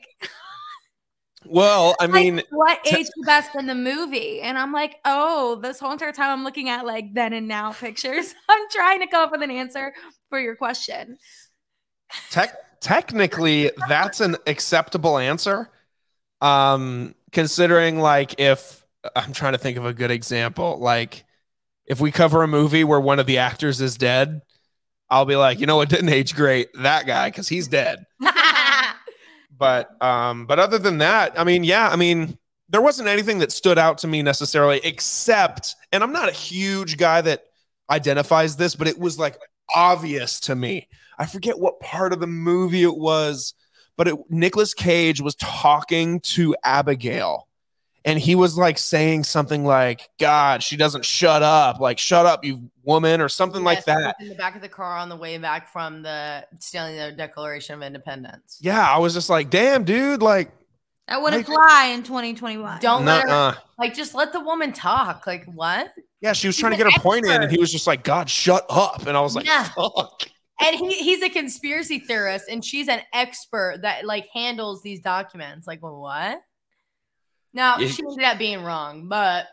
Well, I mean, like, what aged the best in the movie? And I'm like, oh, this whole entire time I'm looking at like then and now pictures. I'm trying to come up with an answer for your question. Tech. Technically, that's an acceptable answer. Um, considering like if I'm trying to think of a good example, like if we cover a movie where one of the actors is dead, I'll be like, you know, it didn't age great, that guy, because he's dead. But um, but other than that, I mean, yeah, I mean, there wasn't anything that stood out to me necessarily, except, and I'm not a huge guy that identifies this, but it was like obvious to me. I forget what part of the movie it was, but it, Nicolas Cage was talking to Abigail, and he was like saying something like, God, she doesn't shut up, like, shut up, you woman, or something Yes, like that. in the back of the car on the way back from the stealing the Declaration of Independence. Yeah, I was just like, damn, dude, like, That wouldn't like, fly in twenty twenty-one. Don't let her, nuh-uh. like, just let the woman talk. Like, what? Yeah, she was He's trying to an get her point in, and expert. he was just like, God, shut up. And I was like, Yeah. fuck. And he, he's a conspiracy theorist, and she's an expert that like handles these documents. Like, well, what? Now Yeah. she ended up being wrong, but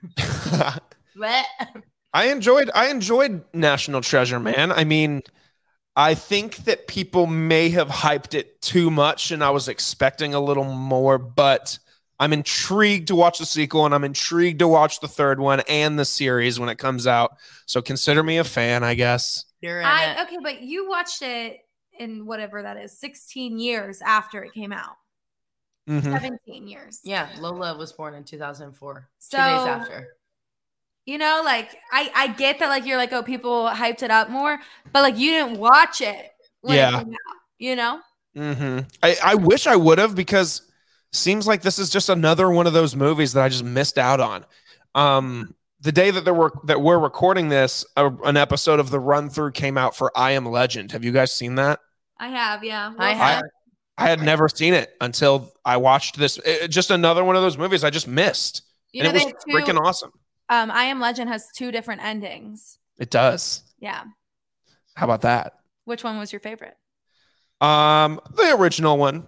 but I enjoyed I enjoyed National Treasure, man. I mean, I think that people may have hyped it too much, and I was expecting a little more, but I'm intrigued to watch the sequel, and I'm intrigued to watch the third one and the series when it comes out. So consider me a fan, I guess. you're in I it. okay, but you watched it in whatever that is, sixteen years after it came out. Mhm. seventeen years. Yeah, Lola was born in two thousand four. So- two days after. You know, like I, I get that like you're like, oh, people hyped it up more, but like you didn't watch it when Yeah. it came out, you know? Mm-hmm. I, I wish I would have, because seems like this is just another one of those movies that I just missed out on. Um, the day that there were that we're recording this, a, an episode of the run through came out for I Am Legend. Have you guys seen that? I have, yeah. I Will have. Smith. I had never seen it until I watched this. It- just another one of those movies I just missed, You know, and it they was have two, freaking awesome. um, I Am Legend has two different endings. It does. Yeah. How about that? Which one was your favorite? Um, the original one.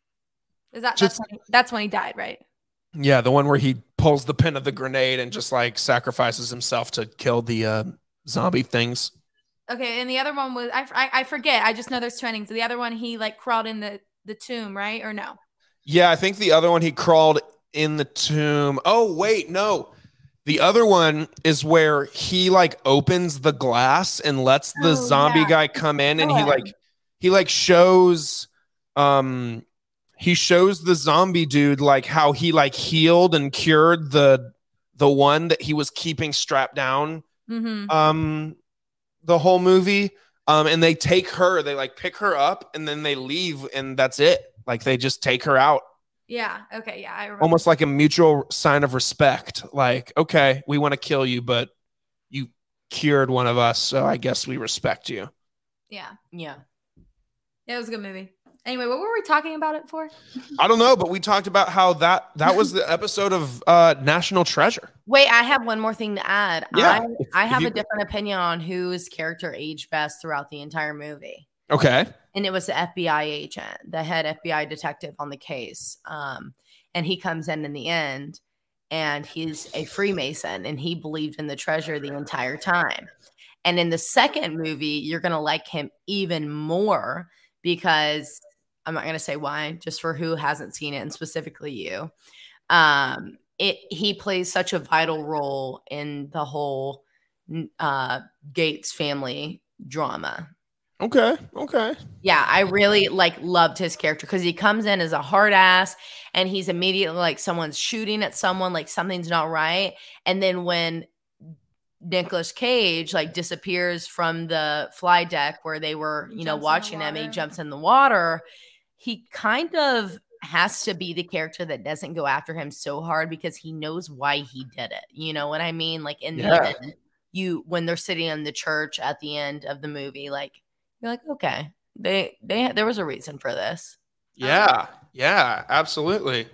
Is that Just- that's, when he, that's when he died, right? Yeah, the one where he pulls the pin of the grenade and just like sacrifices himself to kill the uh, zombie things. Okay, and the other one was I, I I forget. I just know there's two endings. The other one he like crawled in the the tomb, right? Or no? Yeah, I think the other one he crawled in the tomb. Oh, wait, no. The other one is where he like opens the glass and lets the Oh, zombie yeah. guy come in, and he Good. like he like shows um he shows the zombie dude like how he like healed and cured the the one that he was keeping strapped down Mm-hmm. um the whole movie. Um and they take her, they like pick her up and then they leave, and that's it. Like they just take her out. Yeah. Okay. Yeah. I remember. Almost like a mutual sign of respect. Like, okay, we want to kill you, but you cured one of us, so I guess we respect you. Yeah. Yeah. It was a good movie. Anyway, what were we talking about it for? I don't know, but we talked about how that that was the episode of uh National Treasure. Wait, I have one more thing to add. Yeah, I, if- I if have you- a different opinion on whose character aged best throughout the entire movie. Okay. And it was the F B I agent, the head F B I detective on the case. Um, and he comes in in the end, and he's a Freemason, and he believed in the treasure the entire time. And in the second movie, you're going to like him even more, because I'm not going to say why, just for who hasn't seen it, and specifically you. Um, it he plays such a vital role in the whole uh, Gates family drama. Okay. Okay. Yeah, I really like loved his character, because he comes in as a hard ass, and he's immediately like someone's shooting at someone, like something's not right. And then when Nicolas Cage like disappears from the fly deck where they were, you know, Jumps in the watching him, and he water. jumps in the water, he kind of has to be the character that doesn't go after him so hard, because he knows why he did it. You know what I mean? Like in Yeah. the end, you when they're sitting in the church at the end of the movie, like you're like, okay, they they there was a reason for this. Yeah. Yeah, absolutely.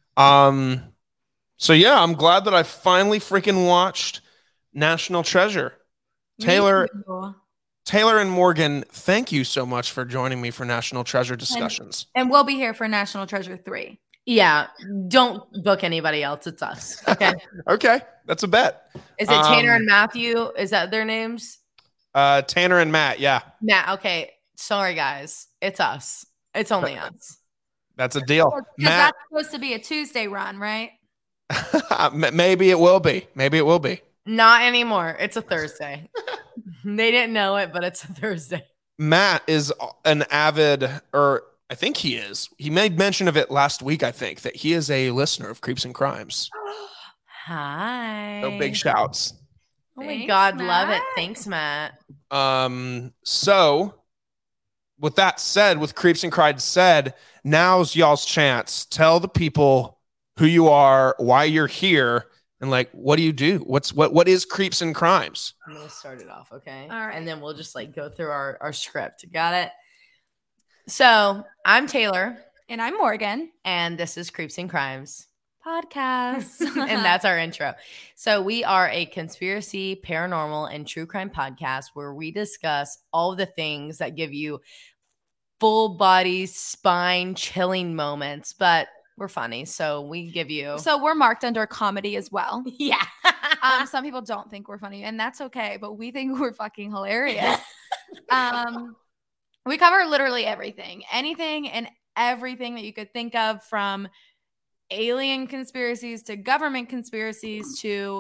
Um so yeah, I'm glad that I finally freaking watched National Treasure. Taylor Me too. Taylor and Morgan, thank you so much for joining me for National Treasure discussions. And we'll be here for National Treasure three. Yeah, don't book anybody else. It's us. Okay. Okay, that's a bet. Is it Tanner Um, and Matthew? Is that their names? Uh Tanner and Matt, yeah. Matt. Okay. Sorry, guys. It's us. It's only us. That's a deal. Because Matt, that's supposed to be a Tuesday run, right? m- maybe it will be. Maybe it will be. Not anymore. It's a Thursday. They didn't know it, but it's a Thursday. Matt is an avid, or I think he is. He made mention of it last week, I think, that he is a listener of Creeps and Crimes. Hi. So big shouts. Oh my Thanks, God. Love it. Matt. Thanks, Matt. Um, so with that said, with Creeps and Crimes said, now's y'all's chance. Tell the people who you are, why you're here, and like what do you do? What's what what is Creeps and Crimes? I'm gonna start it off, okay? All right. And then we'll just like go through our, our script. Got it? So I'm Taylor, And I'm Morgan. and this is Creeps and Crimes. Podcast. And that's our intro. So we are a conspiracy, paranormal, and true crime podcast where we discuss all the things that give you full body, spine chilling moments, but we're funny. So we give you. So we're marked under comedy as well. yeah. Um, some people don't think we're funny, and that's okay, but we think we're fucking hilarious. um, we cover literally everything, anything and everything that you could think of, from alien conspiracies to government conspiracies to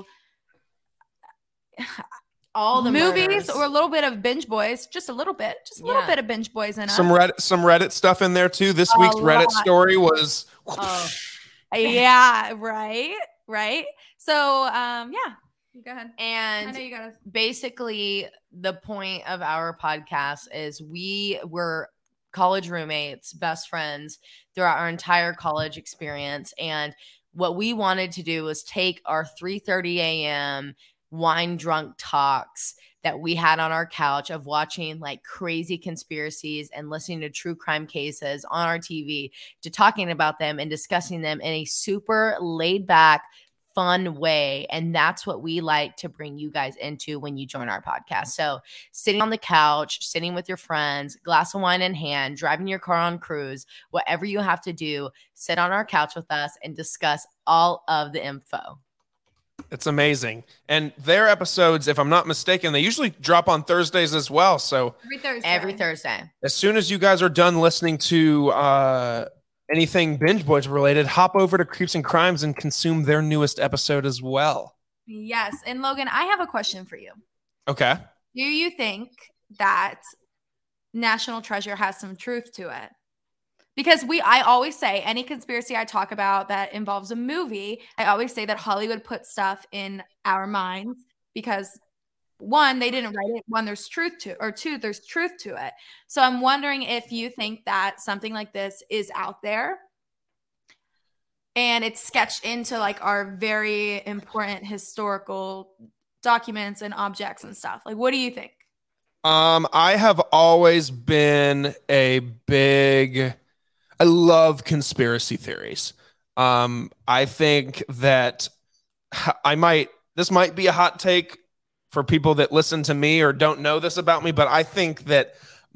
all the movies, murders. or a little bit of Binge Boys, just a little bit, just a little Yeah. bit of Binge Boys in us. Some Reddit some Reddit stuff in there too. This A week's Reddit lot. story was Oh. Yeah, right, right. So, um, yeah, Go ahead. And I know you got to. Basically, the point of our podcast is we were college roommates, best friends throughout our entire college experience. And what we wanted to do was take our three thirty a.m. wine drunk talks that we had on our couch of watching like crazy conspiracies and listening to true crime cases on our T V to talking about them and discussing them in a super laid back, fun way. And that's what we like to bring you guys into when you join our podcast. So sitting on the couch, sitting with your friends, glass of wine in hand, driving your car on cruise, whatever you have to do, sit on our couch with us and discuss all of the info. It's amazing. And their episodes, if I'm not mistaken, they usually drop on Thursdays as well. So Every Thursday. Every Thursday. as soon as you guys are done listening to uh, anything Binge Boys related, hop over to Creeps and Crimes and consume their newest episode as well. Yes. And Logan, I have a question for you. Okay. Do you think that National Treasure has some truth to it? Because we, I always say any conspiracy I talk about that involves a movie, I always say that Hollywood puts stuff in our minds because one, they didn't write it. One, there's truth to it, or two, there's truth to it. So I'm wondering if you think that something like this is out there and it's sketched into like our very important historical documents and objects and stuff. Like, what do you think? Um, I have always been a big, I love conspiracy theories. Um, I think that I might, this might be a hot take for people that listen to me or don't know this about me, but I think that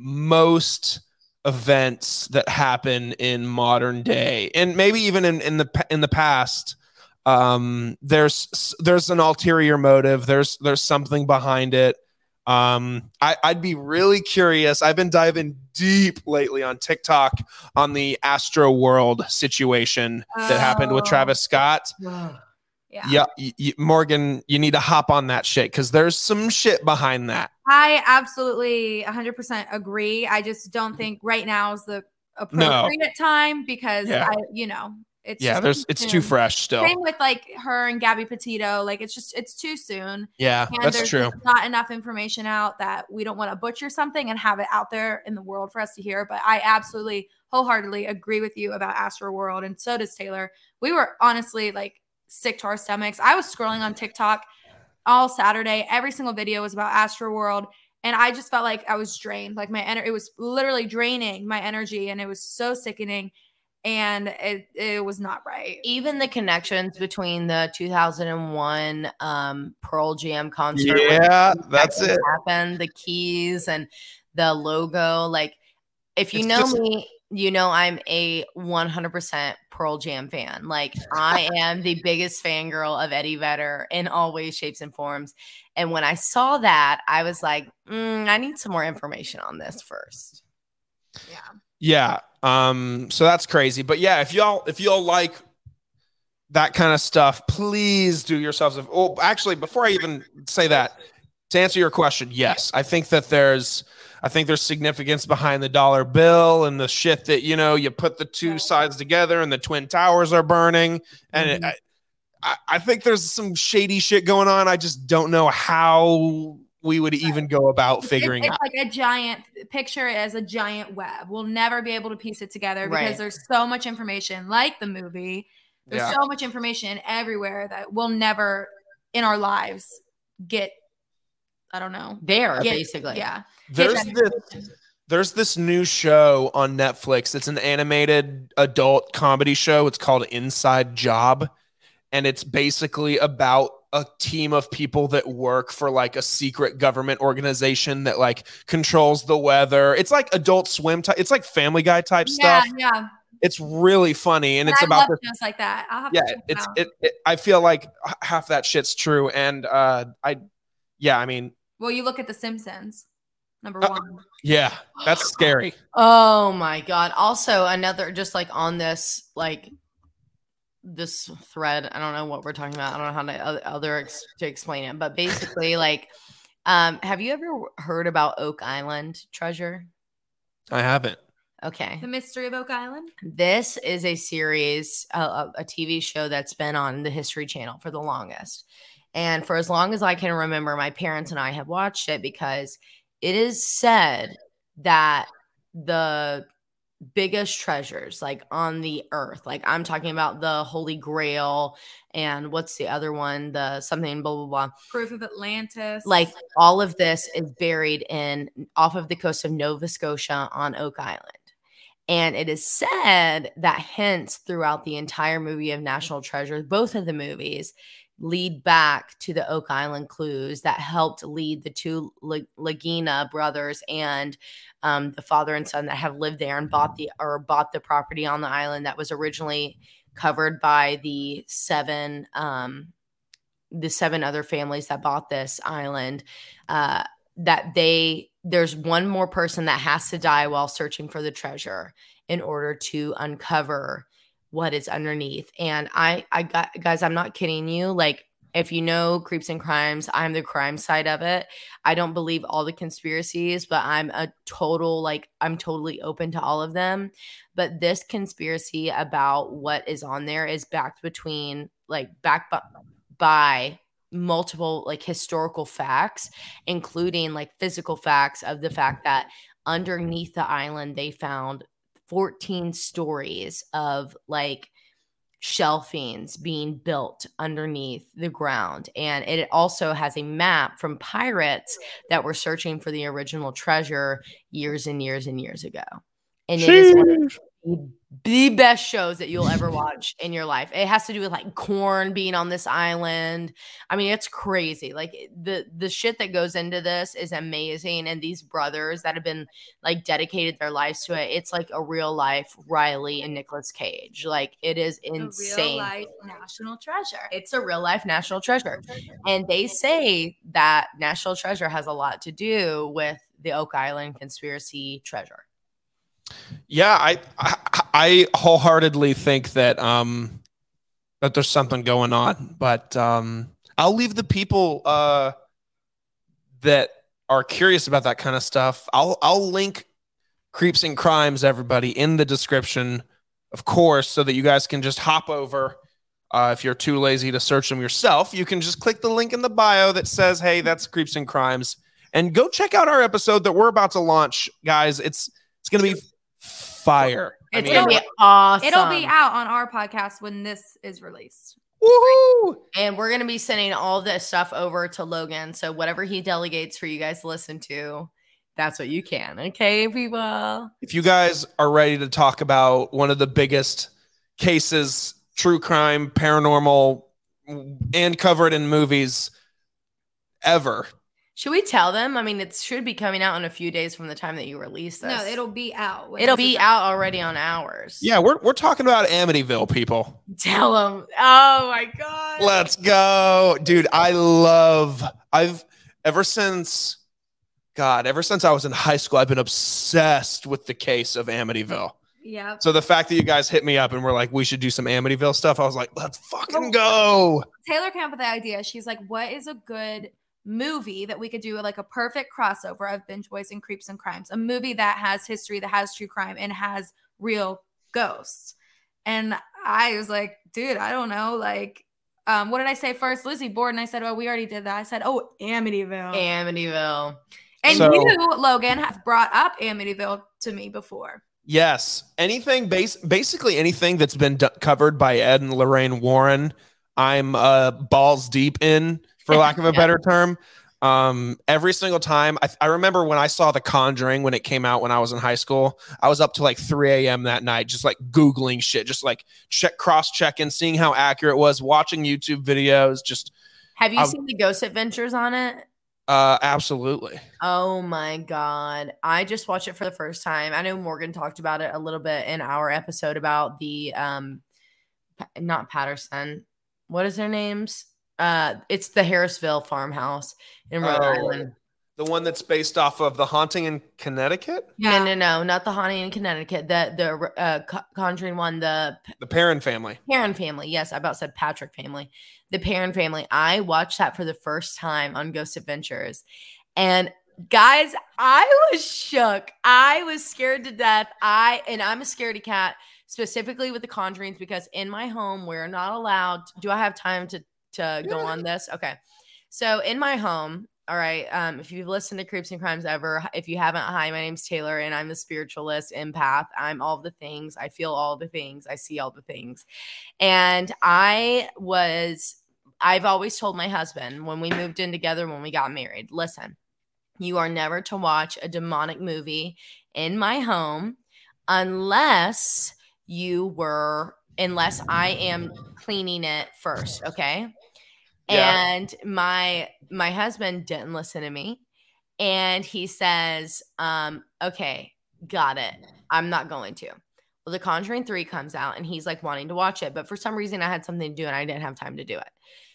most events that happen in modern day, and maybe even in, in the in the past, um, there's there's an ulterior motive. There's there's something behind it. Um, I, I'd be really curious. I've been diving deep lately on TikTok on the Astro World situation that Oh. happened with Travis Scott. Yeah. Yeah, y- y- Morgan, you need to hop on that shit because there's some shit behind that. I absolutely one hundred percent agree. I just don't think right now is the appropriate time because Yeah. I, you know, it's Yeah, just there's it's too soon. fresh still. Same with like her and Gabby Petito. Like it's just it's too soon. Yeah, And that's there's true. just not enough information out that we don't want to butcher something and have it out there in the world for us to hear. But I absolutely wholeheartedly agree with you about Astro World, and so does Taylor. We were honestly like sick to our stomachs. I was scrolling on TikTok all Saturday. Every single video was about Astro World. And I just felt like I was drained. Like my energy, it was literally draining my energy. And it was so sickening. And it, it was not right. Even the connections between the two thousand one um, Pearl Jam concert. when Yeah, the that's second it. Happened, the keys and the logo. Like, if you It's know just- me, you know I'm a one hundred percent Pearl Jam fan. Like, I am the biggest fangirl of Eddie Vedder in all ways, shapes, and forms. And when I saw that, I was like, mm, I need some more information on this first. Yeah. Yeah. Um, so that's crazy. But yeah, if y'all if y'all like that kind of stuff, please do yourselves a oh actually before I even say that, to answer your question, yes. I think that there's I think there's significance behind the dollar bill and the shit that, you know, you put the two sides together and the Twin Towers are burning. And it, I, I think there's some shady shit going on. I just don't know how we would even go about figuring it's, out. it's like a giant picture it as a giant web. We'll never be able to piece it together because Right. there's so much information, like the movie. There's Yeah. so much information everywhere that we'll never in our lives get. I don't know. There, Get- basically. Yeah. There's Get this, there's this new show on Netflix. It's an animated adult comedy show. It's called Inside Job. And it's basically about a team of people that work for like a secret government organization that like controls the weather. It's like Adult Swim type. It's like Family Guy type Yeah, stuff. yeah. It's really funny. And And it's I about love this. shows like that. I'll have Yeah, to check them it's out. it, it. I feel like h- half that shit's true. And uh, I, yeah, I mean, Well, you look at The Simpsons, number Uh, one. yeah, that's scary. Oh my God. Also, another, just like on this, like this thread, I don't know what we're talking about. I don't know how to other, other ex- to explain it, but basically, like, um, have you ever heard about Oak Island treasure? I haven't. Okay. The Mystery of Oak Island. This is a series, a, a T V show that's been on the History Channel for the longest. And for as long as I can remember, my parents and I have watched it because it is said that the biggest treasures like on the earth, like I'm talking about the Holy Grail and what's the other one, the something blah blah blah, Proof of Atlantis, like all of this is buried in off of the coast of Nova Scotia on Oak Island. And it is said that hints throughout the entire movie of National Treasure, both of the movies, lead back to the Oak Island clues that helped lead the two La- Lagina brothers and um, the father and son that have lived there and bought the or bought the property on the island that was originally covered by the seven um, the seven other families that bought this island. Uh, that they there's one more person that has to die while searching for the treasure in order to uncover what is underneath. And I, I got guys, I'm not kidding you. Like, if you know Creeps and Crimes, I'm the crime side of it. I don't believe all the conspiracies, but I'm a total, like, I'm totally open to all of them. But this conspiracy about what is on there is backed between, like, backed by, by multiple, like, historical facts, including, like, physical facts of the fact that underneath the island, they found fourteen stories of, like, shelvings being built underneath the ground. And it also has a map from pirates that were searching for the original treasure years and years and years ago. And it is one of the, the best shows that you'll ever watch in your life. It has to do with like corn being on this island. I mean, it's crazy. Like the the shit that goes into this is amazing. And these brothers that have been like dedicated their lives to it, it's like a real life Riley and Nicolas Cage. Like it is insane. A real life national treasure. It's a real life national treasure. And they say that National Treasure has a lot to do with the Oak Island conspiracy treasure. Yeah, I, I I wholeheartedly think that um that there's something going on, but um I'll leave the people uh that are curious about that kind of stuff. I'll I'll link Creeps and Crimes, everybody, in the description, of course, so that you guys can just hop over. Uh, if you're too lazy to search them yourself, you can just click the link in the bio that says, "Hey, that's Creeps and Crimes," and go check out our episode that we're about to launch, guys. It's it's gonna be fire. It's I mean, gonna be awesome. It'll be out on our podcast when this is released. woohoo! And we're gonna be sending all this stuff over to Logan. So whatever he delegates for you guys to listen to, that's what you can. Okay, people. If you guys are ready to talk about one of the biggest cases, true crime, paranormal, and covered in movies ever. Should we tell them? I mean, it should be coming out in a few days from the time that you release this. No, it'll be out. when It'll this be is out already on ours. Yeah, we're we're talking about Amityville, people. Tell them. Oh my god. Let's go. Dude, I love I've ever since God, ever since I was in high school, I've been obsessed with the case of Amityville. Yeah. So the fact that you guys hit me up and were like, we should do some Amityville stuff, I was like, let's fucking go. Taylor came up with the idea. She's like, what is a good movie that we could do like a perfect crossover of Binge Boys and Creeps and Crimes? A movie that has history, that has true crime, and has real ghosts. And I was like, dude, I don't know. Like, um, what did I say first? Lizzie Borden. I said, oh, we already did that. I said, oh, Amityville. Amityville. And So- you, Logan, have brought up Amityville to me before. Yes. Anything, base, basically anything that's been d- covered by Ed and Lorraine Warren, I'm uh, balls deep in, for lack of a Yeah. better term. Um, every single time. I, I remember when I saw The Conjuring when it came out when I was in high school, I was up to like three a.m. that night, just like Googling shit, just like check, cross-checking, seeing how accurate it was, watching YouTube videos, just Have you I'll- seen the Ghost Adventures on it? uh, absolutely. Oh my God. I just watched it for the first time. I know Morgan talked about it a little bit in our episode about the, um, Pa- not Patterson. What is their names? Uh, it's the Harrisville farmhouse in Rhode Oh. Island. The one that's based off of The Haunting in Connecticut? No, no, no, not the Haunting in Connecticut. The the uh, Co- Conjuring one, the The Perrin family. Perrin family. Yes, I about said Patrick family. The Perrin family. I watched that for the first time on Ghost Adventures. And guys, I was shook. I was scared to death. I and I'm a scaredy cat, specifically with the Conjurings, because in my home we're not allowed. Do I have time to to go on this? Okay. So in my home, all right, um, if you've listened to Creeps and Crimes ever, if you haven't, hi, my name's Taylor, and I'm the spiritualist empath. I'm all the things. I feel all the things. I see all the things. And I was, I've always told my husband when we moved in together, when we got married, listen, you are never to watch a demonic movie in my home unless you were, unless I am cleaning it first, okay? Yeah. And my my husband didn't listen to me, and he says, um, "Okay, got it. I'm not going to." Well, The Conjuring three comes out, and he's like wanting to watch it, but for some reason, I had something to do, and I didn't have time to do it.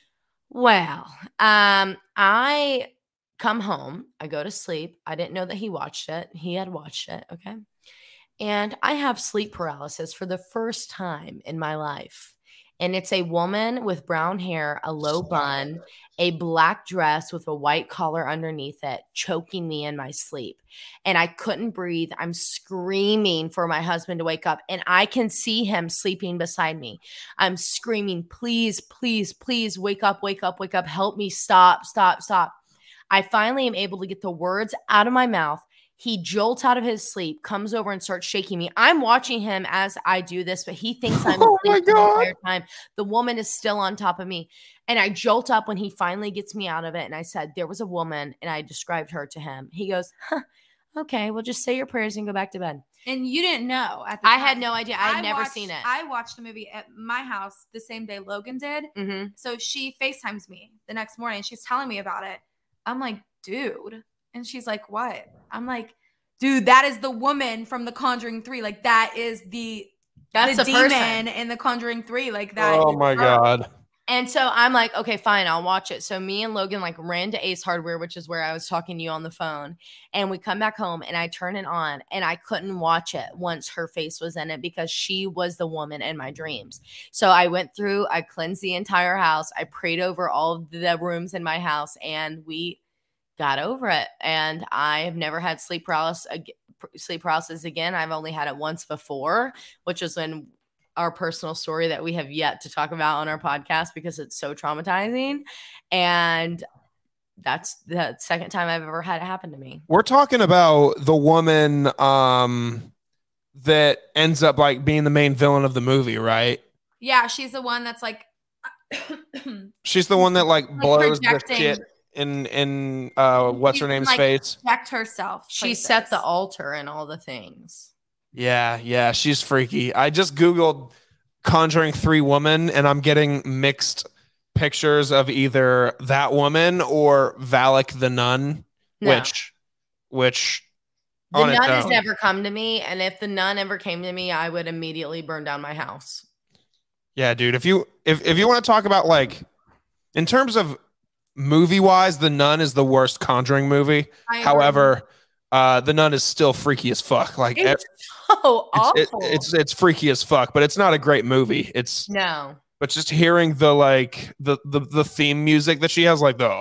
Well, um, I come home, I go to sleep. I didn't know that he watched it. He had watched it, okay, and I have sleep paralysis for the first time in my life. And it's a woman with brown hair, a low bun, a black dress with a white collar underneath it, choking me in my sleep. And I couldn't breathe. I'm screaming for my husband to wake up. And I can see him sleeping beside me. I'm screaming, please, please, please wake up, wake up, wake up. Help me. Stop, stop, stop. I finally am able to get the words out of my mouth. He jolts out of his sleep, comes over and starts shaking me. I'm watching him as I do this, but he thinks I'm oh asleep the entire time. The woman is still on top of me. And I jolt up when he finally gets me out of it. And I said, there was a woman, and I described her to him. He goes, huh, okay, well, just say your prayers and go back to bed. And you didn't know at the I time. had no idea. I had I never watched, seen it. I watched the movie at my house the same day Logan did. Mm-hmm. So she FaceTimes me the next morning. She's telling me about it. I'm like, dude. And she's like, what? I'm like, dude, that is the woman from The Conjuring three. Like, that is the, That's the the demon person. in The Conjuring three. Like, that. Oh, my her. God. And so I'm like, okay, fine, I'll watch it. So me and Logan like ran to Ace Hardware, which is where I was talking to you on the phone. And we come back home and I turn it on and I couldn't watch it once her face was in it because she was the woman in my dreams. So I went through, I cleansed the entire house. I prayed over all of the rooms in my house and we got over it. And I have never had sleep paralysis, sleep paralysis again. I've only had it once before, which was when our personal story that we have yet to talk about on our podcast because it's so traumatizing. And that's the second time I've ever had it happen to me. We're talking about the woman um, that ends up like being the main villain of the movie, right? Yeah, she's the one that's like. She's the one that like, like blows projecting. the shit in in uh, what's she her name's like, face. Project herself. She places. set the altar and all the things. Yeah, yeah, she's freaky. I just Googled Conjuring three woman, and I'm getting mixed pictures of either that woman or Valak the nun, no. which, which the on nun its has own. never come to me, and if the nun ever came to me, I would immediately burn down my house. Yeah, dude. If you if if you want to talk about like in terms of movie wise, The Nun is the worst Conjuring movie. I However, uh, The Nun is still freaky as fuck. Like it's so awful. It's, it, it's it's freaky as fuck, but it's not a great movie. It's no. But just hearing the like the the, the theme music that she has, like the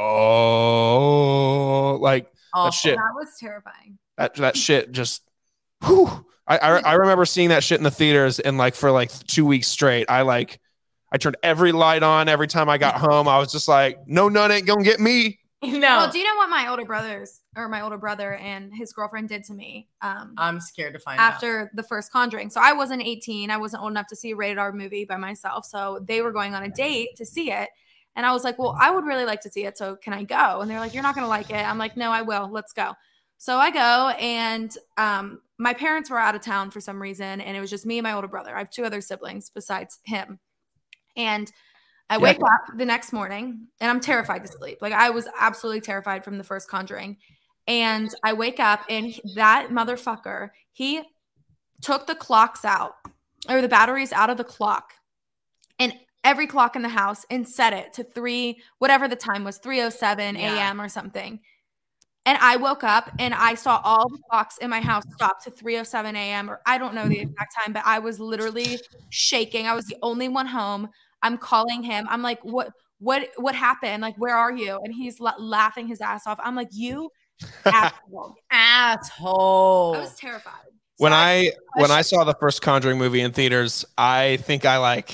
oh, like Awful. that shit. That was terrifying. That that shit just. Whew. I, I I remember seeing that shit in the theaters, and like for like two weeks straight, I like. I turned every light on every time I got home. I was just like, no nun ain't gonna get me. No. Well, do you know what my older brothers or my older brother and his girlfriend did to me? Um, I'm scared to find after out. the first Conjuring. So I wasn't eighteen. I wasn't old enough to see a rated R movie by myself. So they were going on a date to see it. And I was like, well, I would really like to see it. So can I go? And they're like, you're not going to like it. I'm like, no, I will. Let's go. So I go, and um, my parents were out of town for some reason. And it was just me and my older brother. I have two other siblings besides him. And I wake yeah. up the next morning and I'm terrified to sleep. Like I was absolutely terrified from the first Conjuring. And I wake up and he, that motherfucker, he took the clocks out or the batteries out of the clock and every clock in the house and set it to three, whatever the time was, three oh seven a.m. or something. And I woke up and I saw all the clocks in my house stop to three oh seven a.m. or I don't know the exact time, but I was literally shaking. I was the only one home. I'm calling him. I'm like, what, what, what happened? Like, where are you? And he's la- laughing his ass off. I'm like, you asshole. asshole. I was terrified. When so I, I when I saw the first Conjuring movie in theaters, I think I like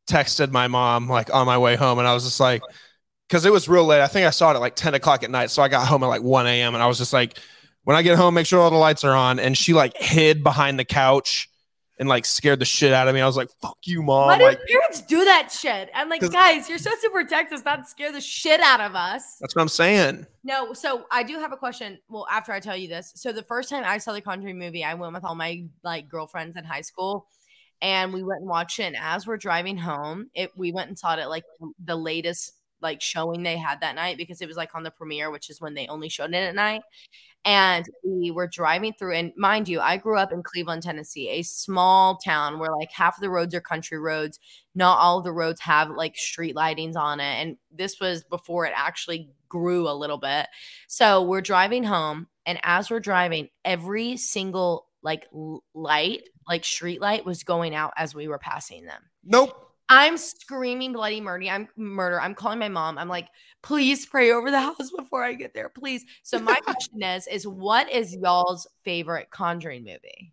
texted my mom like on my way home, and I was just like, because it was real late. I think I saw it at like ten o'clock at night. So I got home at like one a.m. and I was just like, when I get home, make sure all the lights are on. And she like hid behind the couch and like scared the shit out of me. I was like, fuck you, mom. Why do like, parents do that shit? I'm like, guys, you're supposed to protect us, not scare the shit out of us. That's what I'm saying. No, so I do have a question. Well, after I tell you this. So the first time I saw the Conjuring movie, I went with all my like girlfriends in high school. And we went and watched it. And as we're driving home, it we went and saw it at like the latest like showing they had that night, because it was like on the premiere, which is when they only showed it at night. And we were driving through, and mind you, I grew up in Cleveland, Tennessee, a small town where like half of the roads are country roads. Not all of the roads have like street lightings on it. And this was before it actually grew a little bit. So we're driving home, and as we're driving, every single like light, like street light, was going out as we were passing them. Nope. I'm screaming bloody murder. I'm murder. I'm calling my mom. I'm like, please pray over the house before I get there, please. So my question is, is what is y'all's favorite Conjuring movie?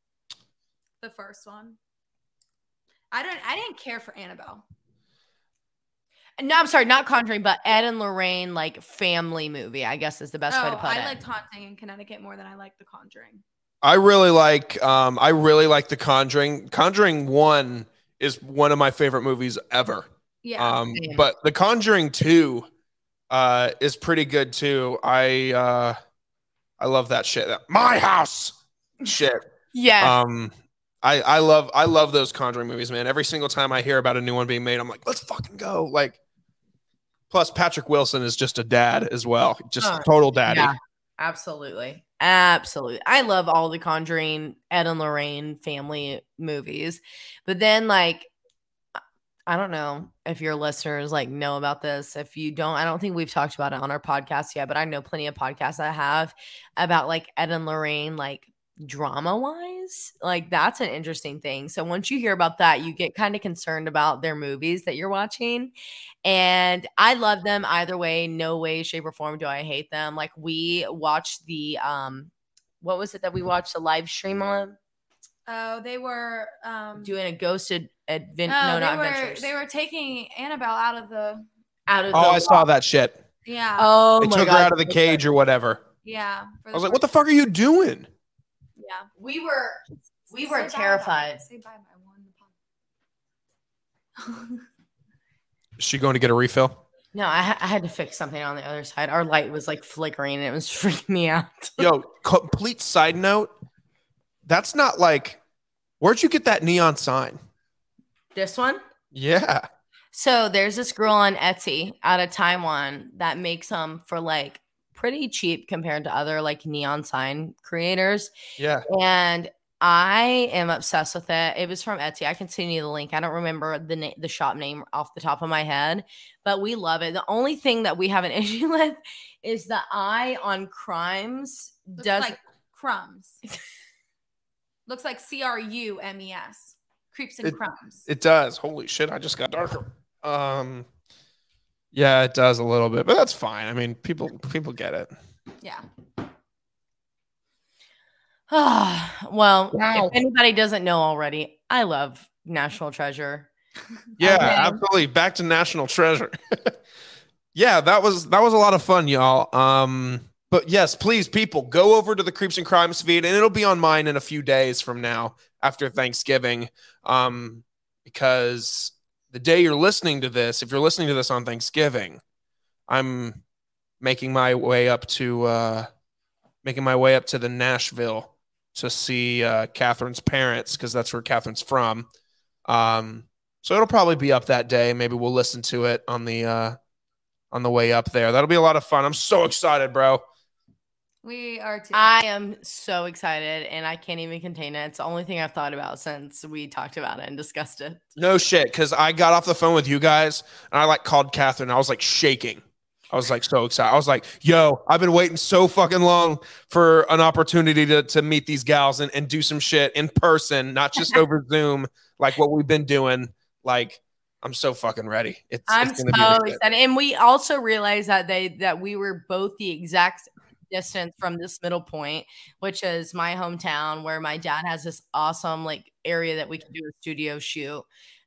The first one. I don't. I didn't care for Annabelle. No, I'm sorry, not Conjuring, but Ed and Lorraine, like family movie, I guess is the best oh, way to put I it. I liked Haunting in Connecticut more than I liked The Conjuring. I really like. Um, I really like The Conjuring. Conjuring one is one of my favorite movies ever. Yeah. Um, but The Conjuring two uh, is pretty good too. I uh, I love that shit. That my house shit. Yeah. Um, I I love I love those Conjuring movies, man. Every single time I hear about a new one being made, I'm like, let's fucking go. Like, plus Patrick Wilson is just a dad as well, just Oh, total daddy. Yeah, absolutely. Absolutely. I love all the Conjuring, Ed and Lorraine family movies. But then, like, I don't know if your listeners like know about this. If you don't, I don't think we've talked about it on our podcast yet, but I know plenty of podcasts that have about like Ed and Lorraine, like drama wise. Like, that's an interesting thing. So once you hear about that, you get kind of concerned about their movies that you're watching. And I love them either way. No way, shape, or form do I hate them. Like, we watched the um what was it that we watched the live stream on? Oh, they were um Doing a ghosted adventure. no, No, they not were adventures. they were taking Annabelle out of the Out of Oh, the I saw that shit. yeah. Oh They my took God. her out of the cage or whatever. Yeah. I was like, what the fuck are you doing? Yeah. We were we Say were bye, terrified. bye. Say bye bye. One. Is she going to get a refill? No, I, ha- I had to fix something on the other side. Our light was like flickering and it was freaking me out. Yo, complete side note. That's not like, where'd you get that neon sign? This one? Yeah. So there's this girl on Etsy out of Taiwan that makes them for like pretty cheap compared to other like neon sign creators. Yeah. And I am obsessed with it. It was from Etsy. I can send you the link. I don't remember the na- the shop name off the top of my head, but we love it. The only thing that we have an issue with is the eye on Crimes Looks does like crumbs. Looks like C R U M E S. Creeps and It- crumbs. It does. Holy shit, I just got darker. Um yeah, it does a little bit, but that's fine. I mean, people people get it. Yeah. well, Wow. if anybody doesn't know already, I love National Treasure. Yeah, Okay. absolutely. Back to National Treasure. Yeah, that was that was a lot of fun, y'all. Um, but yes, please, people, go over to the Creeps and Crimes feed, and it'll be on mine in a few days from now after Thanksgiving. Um, because the day you're listening to this, if you're listening to this on Thanksgiving, I'm making my way up to uh, making my way up to the Nashville to see uh, Catherine's parents, because that's where Catherine's from. Um, so it'll probably be up that day. Maybe we'll listen to it on the uh, on the way up there. That'll be a lot of fun. I'm so excited, bro. We are too. I am so excited and I can't even contain it. It's the only thing I've thought about since we talked about it and discussed it. No shit, because I got off the phone with you guys and I like called Catherine. And I was like shaking. I was like so excited. I was like, yo, I've been waiting so fucking long for an opportunity to, to meet these gals and, and do some shit in person, not just over Zoom, like what we've been doing. Like, I'm so fucking ready. It's, I'm it's so gonna be the shit. excited. And we also realized that they that we were both the exact distance from this middle point, which is my hometown, where my dad has this awesome like area that we can do a studio shoot.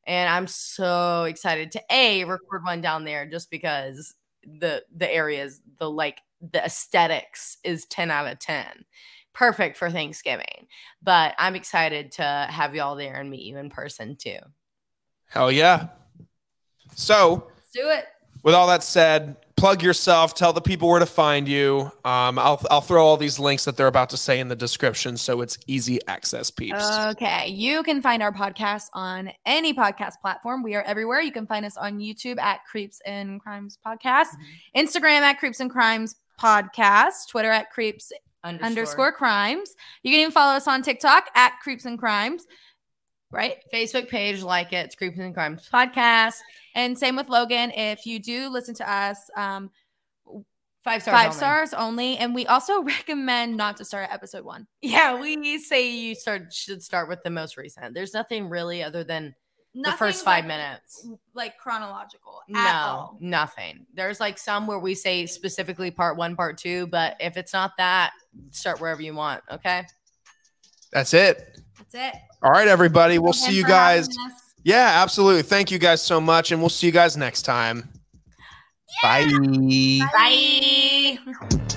And I'm so excited to A, record one down there just because the the areas, the like the aesthetics is ten out of ten. Perfect for Thanksgiving. But I'm excited to have y'all there and meet you in person too. Hell yeah. So Let's do it. With all that said, plug yourself, tell the people where to find you. Um, I'll I'll throw all these links that they're about to say in the description, so it's easy access, peeps. Okay. You can find our podcast on any podcast platform. We are everywhere. You can find us on YouTube at Creeps and Crimes Podcast, mm-hmm. Instagram at Creeps and Crimes Podcast, Twitter at Creeps underscore. underscore Crimes. You can even follow us on TikTok at Creeps and Crimes. Right? Facebook page, like it. It's Creeps and Crimes Podcast. And same with Logan. If you do listen to us, um, five stars, five only. stars only. And we also recommend not to start at episode one. Yeah, we say you start should start with the most recent. There's nothing really other than nothing the first five like, minutes, like chronological. No, all. nothing. There's like some where we say specifically part one, part two, but if it's not that, start wherever you want. Okay. That's it. That's it. All right, everybody. We'll Thanks see you guys. us. Yeah, absolutely. Thank you guys so much, and we'll see you guys next time. Yeah. Bye. Bye. Bye.